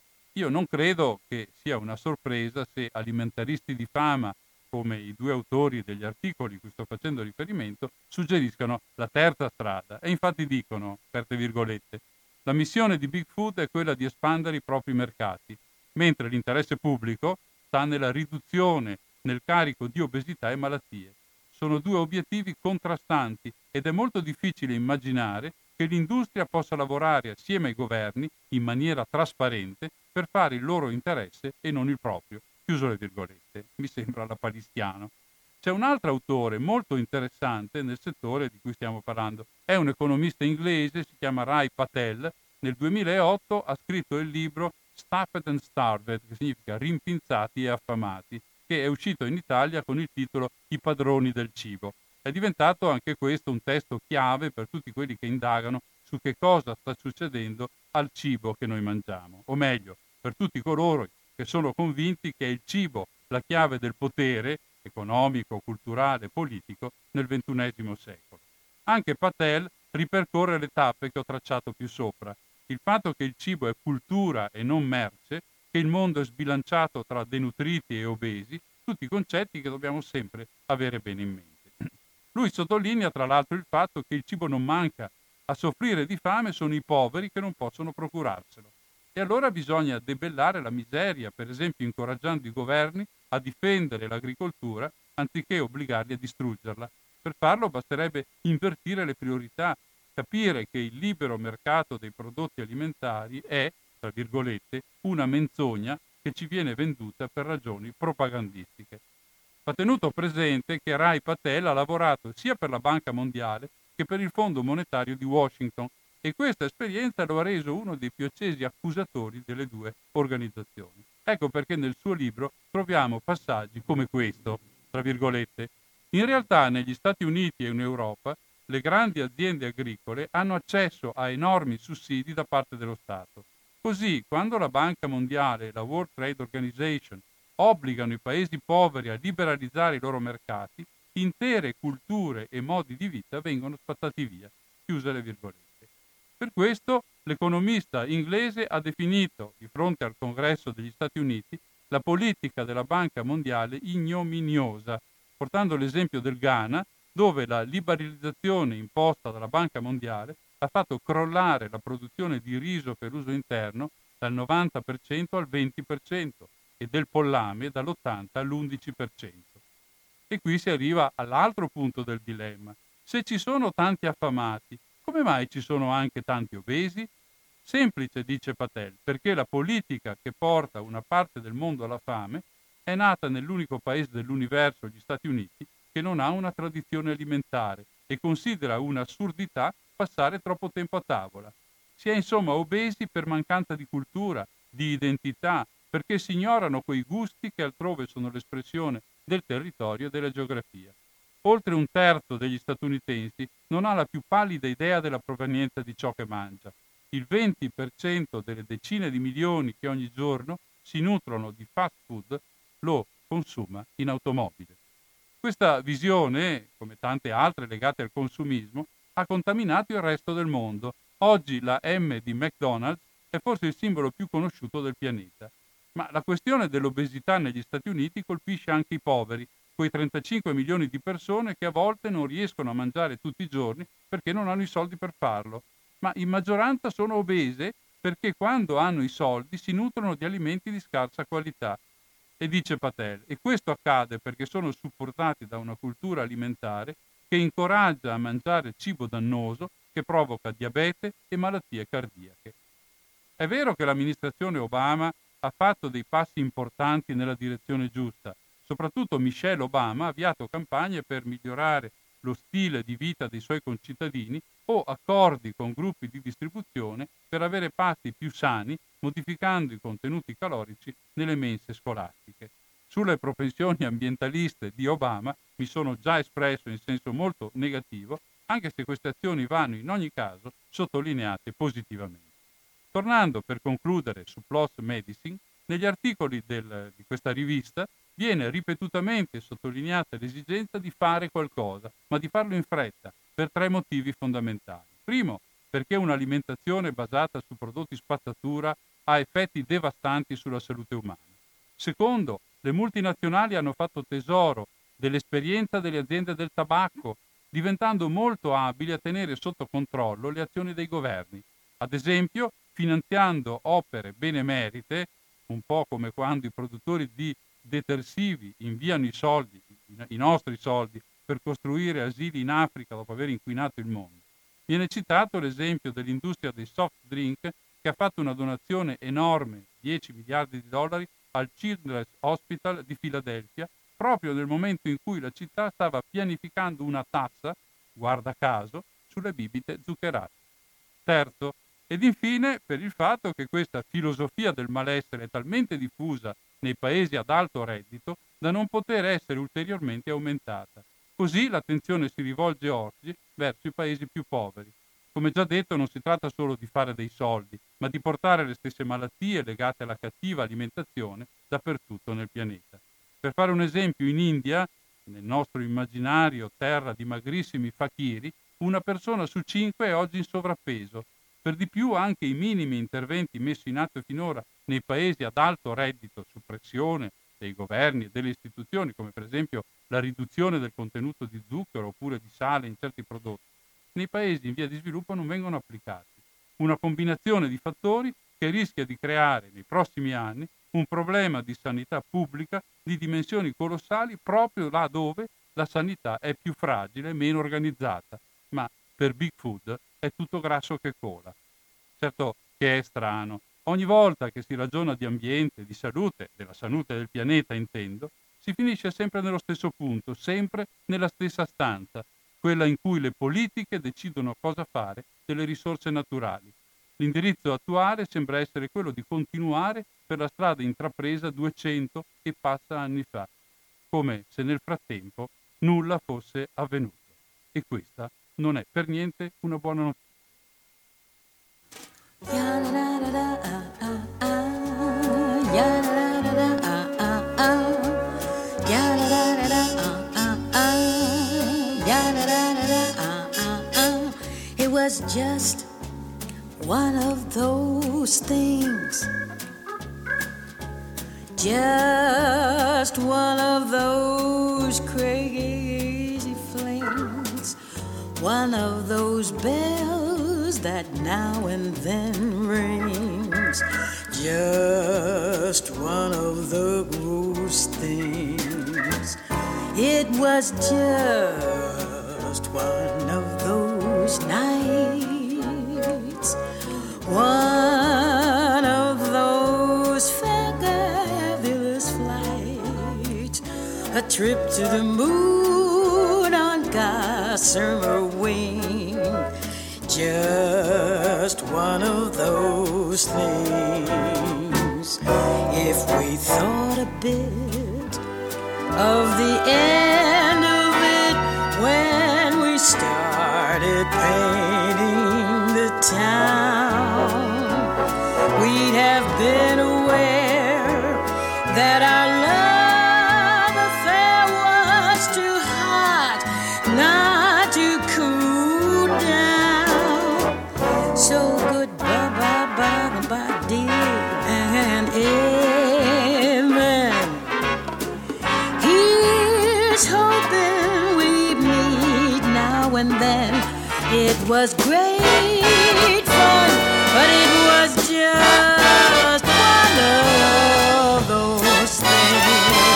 F: Io non credo che sia una sorpresa se alimentaristi di fama, come i due autori degli articoli a cui sto facendo riferimento, suggeriscano la terza strada e infatti dicono, aperte virgolette, la missione di Big Food è quella di espandere i propri mercati, mentre l'interesse pubblico sta nella riduzione nel carico di obesità e malattie. Sono due obiettivi contrastanti ed è molto difficile immaginare che l'industria possa lavorare assieme ai governi in maniera trasparente per fare il loro interesse e non il proprio. Chiuso le virgolette. Mi sembra lapalistiano. C'è un altro autore molto interessante nel settore di cui stiamo parlando. È un economista inglese, si chiama Ray Patel. Nel duemilaotto ha scritto il libro Stuffed and Starved, che significa rimpinzati e affamati, che è uscito in Italia con il titolo I padroni del cibo. È diventato anche questo un testo chiave per tutti quelli che indagano su che cosa sta succedendo al cibo che noi mangiamo, o meglio, per tutti coloro che sono convinti che è il cibo la chiave del potere economico, culturale, politico nel ventunesimo secolo. Anche Patel ripercorre le tappe che ho tracciato più sopra. Il fatto che il cibo è cultura e non merce, che il mondo è sbilanciato tra denutriti e obesi, tutti concetti che dobbiamo sempre avere bene in mente. Lui sottolinea tra l'altro il fatto che il cibo non manca, a soffrire di fame sono i poveri che non possono procurarselo. E allora bisogna debellare la miseria, per esempio incoraggiando i governi a difendere l'agricoltura anziché obbligarli a distruggerla. Per farlo basterebbe invertire le priorità, capire che il libero mercato dei prodotti alimentari è, tra virgolette, una menzogna che ci viene venduta per ragioni propagandistiche. Va tenuto presente che Ray Patel ha lavorato sia per la Banca Mondiale che per il Fondo Monetario di Washington e questa esperienza lo ha reso uno dei più accesi accusatori delle due organizzazioni. Ecco perché nel suo libro troviamo passaggi come questo, tra virgolette. In realtà negli Stati Uniti e in Europa le grandi aziende agricole hanno accesso a enormi sussidi da parte dello Stato. Così, quando la Banca Mondiale e la World Trade Organization obbligano i paesi poveri a liberalizzare i loro mercati, intere culture e modi di vita vengono spazzati via. Chiuse le virgolette. Per questo l'economista inglese ha definito, di fronte al Congresso degli Stati Uniti, la politica della Banca Mondiale ignominiosa, portando l'esempio del Ghana, dove la liberalizzazione imposta dalla Banca Mondiale ha fatto crollare la produzione di riso per uso interno dal novanta per cento al venti per cento e del pollame dall'ottanta all'undici per cento. E qui si arriva all'altro punto del dilemma. Se ci sono tanti affamati, come mai ci sono anche tanti obesi? Semplice, dice Patel, perché la politica che porta una parte del mondo alla fame è nata nell'unico paese dell'universo, gli Stati Uniti, che non ha una tradizione alimentare e considera un'assurdità passare troppo tempo a tavola. Si è insomma obesi per mancanza di cultura, di identità, perché si ignorano quei gusti che altrove sono l'espressione del territorio e della geografia. Oltre un terzo degli statunitensi non ha la più pallida idea della provenienza di ciò che mangia. Il venti per cento delle decine di milioni che ogni giorno si nutrono di fast food lo consuma in automobile. Questa visione, come tante altre legate al consumismo, ha contaminato il resto del mondo. Oggi la M di McDonald's è forse il simbolo più conosciuto del pianeta. Ma la questione dell'obesità negli Stati Uniti colpisce anche i poveri, quei trentacinque milioni di persone che a volte non riescono a mangiare tutti i giorni perché non hanno i soldi per farlo. Ma in maggioranza sono obese perché quando hanno i soldi si nutrono di alimenti di scarsa qualità. E dice Patel, e questo accade perché sono supportati da una cultura alimentare che incoraggia a mangiare cibo dannoso che provoca diabete e malattie cardiache. È vero che l'amministrazione Obama ha fatto dei passi importanti nella direzione giusta. Soprattutto Michelle Obama ha avviato campagne per migliorare lo stile di vita dei suoi concittadini o accordi con gruppi di distribuzione per avere pasti più sani, modificando i contenuti calorici nelle mense scolastiche. Sulle propensioni ambientaliste di Obama mi sono già espresso in senso molto negativo, anche se queste azioni vanno in ogni caso sottolineate positivamente. Tornando per concludere su P L O S Medicine, negli articoli del, di questa rivista viene ripetutamente sottolineata l'esigenza di fare qualcosa, ma di farlo in fretta, per tre motivi fondamentali. Primo, perché un'alimentazione basata su prodotti spazzatura ha effetti devastanti sulla salute umana. Secondo, le multinazionali hanno fatto tesoro dell'esperienza delle aziende del tabacco, diventando molto abili a tenere sotto controllo le azioni dei governi. Ad esempio, finanziando opere benemerite, un po' come quando i produttori di detersivi inviano i soldi, i nostri soldi, per costruire asili in Africa dopo aver inquinato il mondo. Viene citato l'esempio dell'industria dei soft drink che ha fatto una donazione enorme, dieci miliardi di dollari, al Children's Hospital di Filadelfia, proprio nel momento in cui la città stava pianificando una tassa, guarda caso, sulle bibite zuccherate. Terzo, ed infine per il fatto che questa filosofia del malessere è talmente diffusa nei paesi ad alto reddito da non poter essere ulteriormente aumentata. Così l'attenzione si rivolge oggi verso i paesi più poveri. Come già detto, non si tratta solo di fare dei soldi, ma di portare le stesse malattie legate alla cattiva alimentazione dappertutto nel pianeta. Per fare un esempio, in India, nel nostro immaginario terra di magrissimi fakiri, una persona su cinque è oggi in sovrappeso. Per di più anche i minimi interventi messi in atto finora nei paesi ad alto reddito su pressione dei governi e delle istituzioni, come per esempio la riduzione del contenuto di zucchero oppure di sale in certi prodotti, nei paesi in via di sviluppo non vengono applicati. Una combinazione di fattori che rischia di creare nei prossimi anni un problema di sanità pubblica di dimensioni colossali proprio là dove la sanità è più fragile e meno organizzata, ma per Big Food è tutto grasso che cola. Certo che è strano. Ogni volta che si ragiona di ambiente, di salute, della salute del pianeta intendo, si finisce sempre nello stesso punto, sempre nella stessa stanza, quella in cui le politiche decidono cosa fare delle risorse naturali. L'indirizzo attuale sembra essere quello di continuare per la strada intrapresa duecento e passa anni fa, come se nel frattempo nulla fosse avvenuto. E questa non è per niente una buona notizia.
G: It was just of those things, just one of those crazy flings, one of those bells that now and then rings, just one of those things. It was just one of those nights, one of those fabulous flights, a trip to the moon on gossamer wing, just one of those things. If we thought a bit of the end of it when we started painting the town, we'd have been aware that our love affair was too hot not to cool down. So goodbye, bye, bye, bye, dear, and amen. Here's hoping we meet now and then. It was great fun, but it was just one of those things.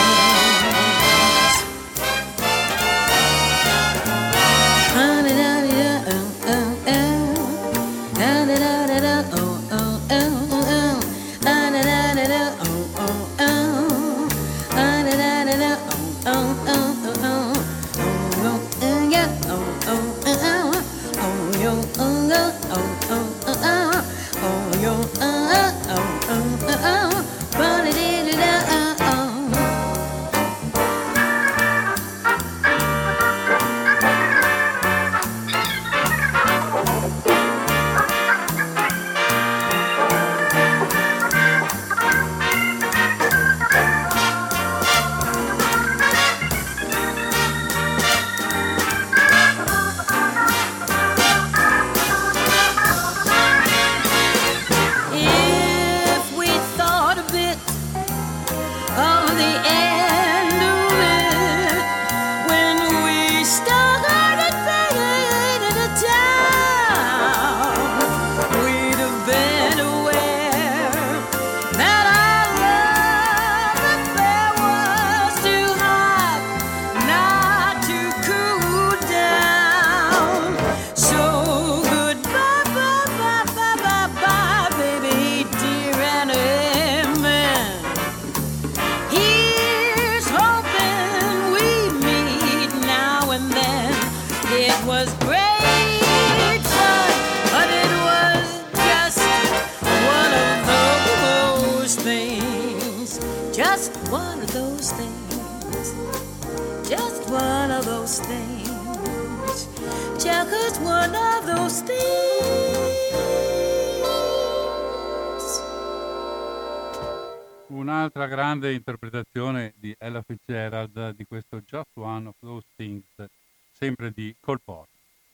F: Un'altra grande interpretazione di Ella Fitzgerald di questo Just One of Those Things, sempre di Cole Porter.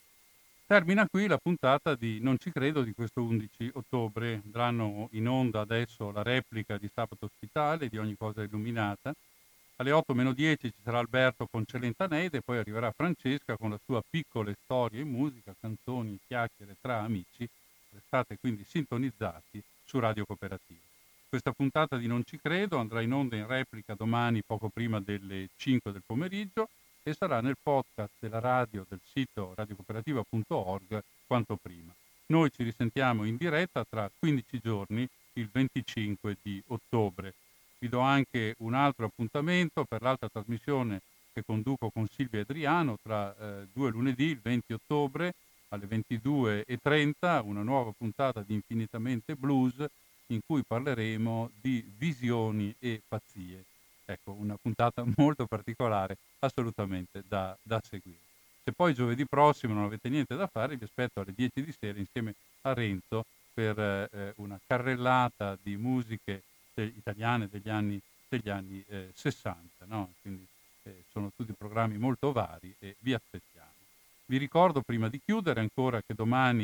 F: Termina qui la puntata di Non ci credo di questo undici ottobre. Andranno in onda adesso la replica di Sabato Ospitale di Ogni cosa illuminata. Alle otto meno dieci ci sarà Alberto con Celentaneide, poi arriverà Francesca con la sua Piccole storie in musica, canzoni, chiacchiere tra amici. Restate quindi sintonizzati su Radio Cooperativa. Questa puntata di Non ci credo andrà in onda in replica domani poco prima delle cinque del pomeriggio e sarà nel podcast della radio del sito radiocooperativa punto org quanto prima. Noi ci risentiamo in diretta tra quindici giorni, il venticinque di ottobre. Vi do anche un altro appuntamento per l'altra trasmissione che conduco con Silvia Adriano tra eh, due lunedì, il venti ottobre alle ventidue e trenta, una nuova puntata di Infinitamente Blues in cui parleremo di visioni e pazzie. Ecco, una puntata molto particolare, assolutamente da, da seguire. Se poi giovedì prossimo non avete niente da fare, vi aspetto alle dieci di sera insieme a Renzo per eh, una carrellata di musiche de- italiane degli anni, degli anni eh, sessanta, no? Quindi eh, sono tutti programmi molto vari e vi aspettiamo. Vi ricordo prima di chiudere ancora che domani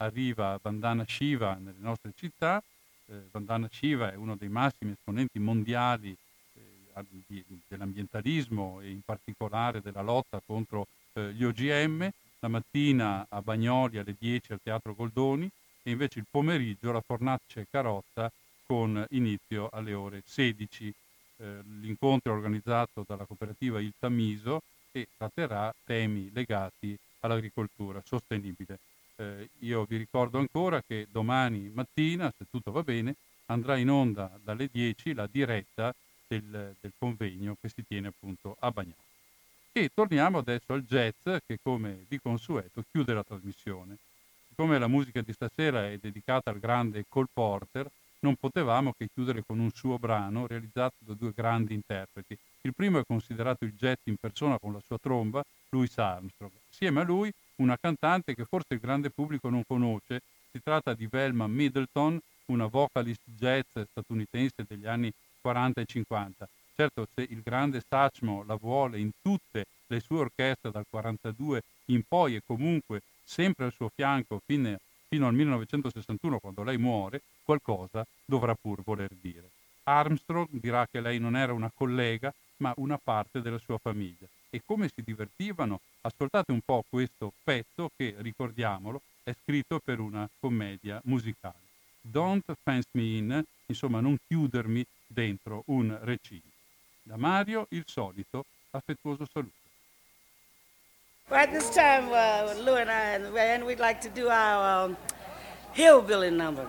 F: arriva Vandana Shiva nelle nostre città. Eh, Vandana Shiva è uno dei massimi esponenti mondiali eh, di, dell'ambientalismo e in particolare della lotta contro eh, gli O G M. La mattina a Bagnoli alle dieci al Teatro Goldoni e invece il pomeriggio la Fornace Carrozza con inizio alle ore sedici. Eh, l'incontro è organizzato dalla cooperativa Il Tamiso e tratterà temi legati all'agricoltura sostenibile. Eh, io vi ricordo ancora che domani mattina, se tutto va bene, andrà in onda dalle dieci la diretta del, del convegno che si tiene appunto a Bagnoli. E torniamo adesso al jazz che, come di consueto, chiude la trasmissione. Siccome la musica di stasera è dedicata al grande Cole Porter, non potevamo che chiudere con un suo brano realizzato da due grandi interpreti. Il primo è considerato il jazz in persona con la sua tromba, Louis Armstrong. Assieme a lui una cantante che forse il grande pubblico non conosce, si tratta di Velma Middleton, una vocalist jazz statunitense degli anni quaranta e cinquanta. Certo, se il grande Satchmo la vuole in tutte le sue orchestre dal quarantadue in poi e comunque sempre al suo fianco fino, fino al millenovecentosessantuno, quando lei muore, qualcosa dovrà pur voler dire. Armstrong dirà che lei non era una collega, ma una parte della sua famiglia. E come si divertivano? Ascoltate un po' questo pezzo che, ricordiamolo, è scritto per una commedia musicale. Don't fence me in, insomma non chiudermi dentro un recinto. Da Mario il solito affettuoso saluto.
I: Well, at this time, uh, Lou and I, and we'd like to do our um, hillbilly number.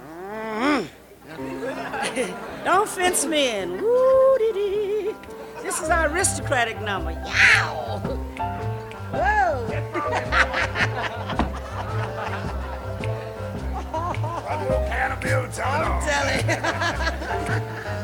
I: Don't fence me in. Woo-dee-dee. This is our aristocratic number. Yow! Whoa! I'm telling you.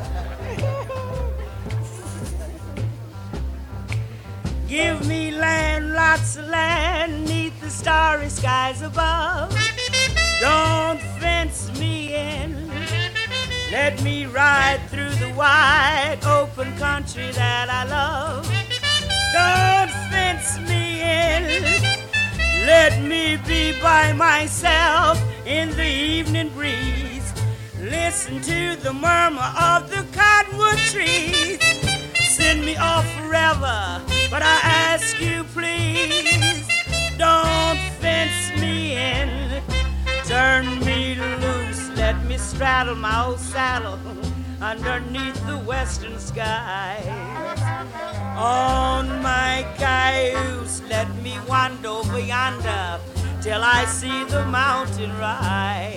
I: Give me land, lots of land, neath the starry skies above. Don't fence me in. Let me ride through the wide open country that I love. Don't fence me in. Let me be by myself in the evening breeze. Listen to the murmur of the cottonwood trees. Send me off forever, but I ask you please, don't fence me in. Turn me loose, let me straddle my old saddle underneath the western sky. On my cayuse, let me wander over yonder till I see the mountain rise.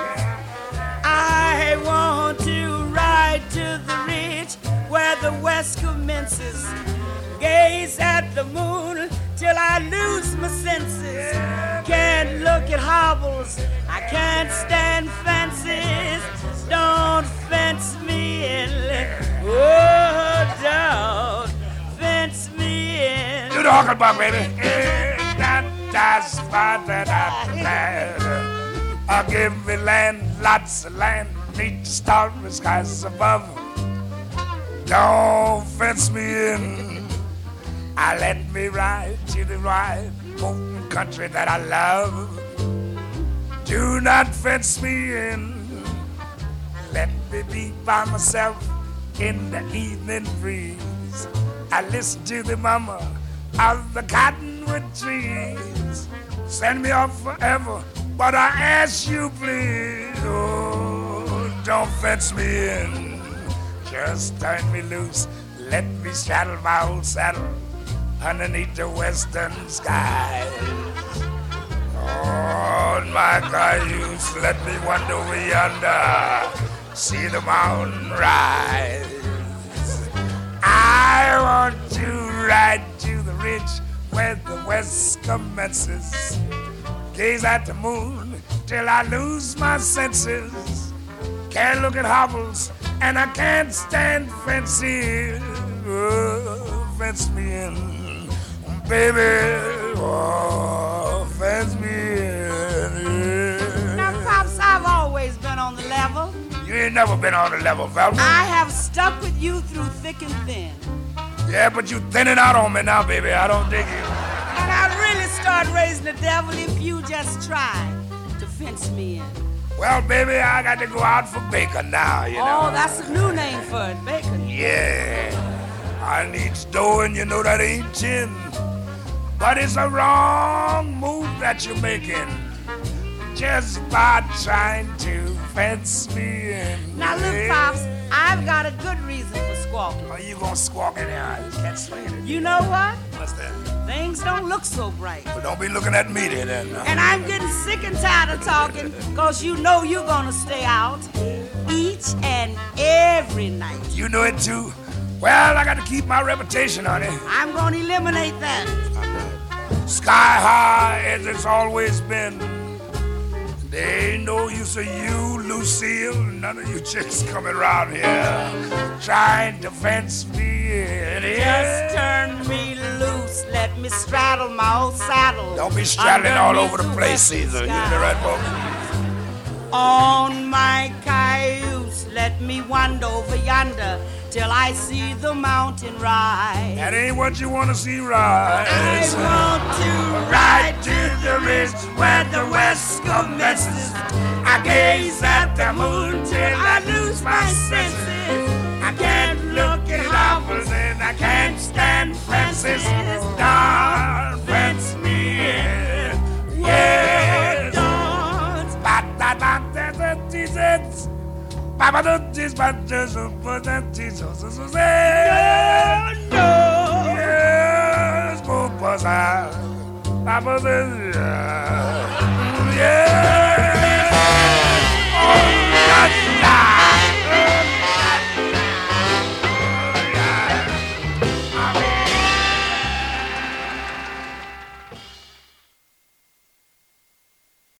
I: I want to ride to the ridge where the west commences. Gaze at the moon till I lose my senses. Can't look at hobbles, I can't stand fences. Don't fence me in. Oh, don't fence me in.
J: Do the hucklebuck, baby. That that's fine, that I'll give me land, lots of land, neath the starry skies above. Don't fence me in. I let me ride to the right open country that I love. Do not fence me in. Let me be by myself in the evening breeze. I listen to the murmur of the cottonwood trees. Send me off forever, but I ask you please, oh, don't fence me in. Just turn me loose, let me straddle my old saddle underneath the western skies. On my cayuse, let me wander over yonder, see the mountain rise. I want to ride to the ridge where the west commences. Gaze at the moon till I lose my senses. Can't look at hobbles and I can't stand fences. Oh, fence me in, baby. Oh, fence me in.
I: Now, Pops, I've always been on the level.
J: You ain't never been on the level, Velma.
I: I have stuck with you through thick and thin.
J: Yeah, but you thinning out on me now, baby. I don't dig you.
I: And I'd really start raising the devil if you just tried to fence me in?
J: Well, baby, I got to go out for bacon now, you know.
I: Oh, that's a new name for it, bacon.
J: Yeah. I need dough, and you know that ain't chin. But it's a wrong move that you're making, just by trying to fence me in.
I: Now, look, Pops, I've got a good reason for squawking.
J: Are you gonna squawk in there? You can't swing it.
I: You know what?
J: What's that?
I: Things don't look so bright.
J: But don't be looking at me then. then.
I: And I'm getting sick and tired of talking, because you know you're gonna stay out each and every night.
J: You know it too? Well, I got to keep my reputation, honey.
I: I'm gonna eliminate that.
J: Sky high as it's always been. There ain't no use of you, Lucille, none of you chicks coming around here trying to fence me in.
I: Just turn me loose, let me straddle my old saddle.
J: Don't be straddling all over the place either. You hear that, folks?
I: On my cayuse, let me wander over yonder till I see the mountain rise.
J: That ain't what you want to see rise.
I: I want to ride to the ridge where the west commences. I gaze at the moon till I lose my senses. I can't look at apples and I can't stand fences. Don't fence me in. Yeah, don't. Ba-da-da-da-da-da-da-da. Papa don't teach my Jesus, but that Jesus is a say. No, no. Yes, Papa, Papa, yeah.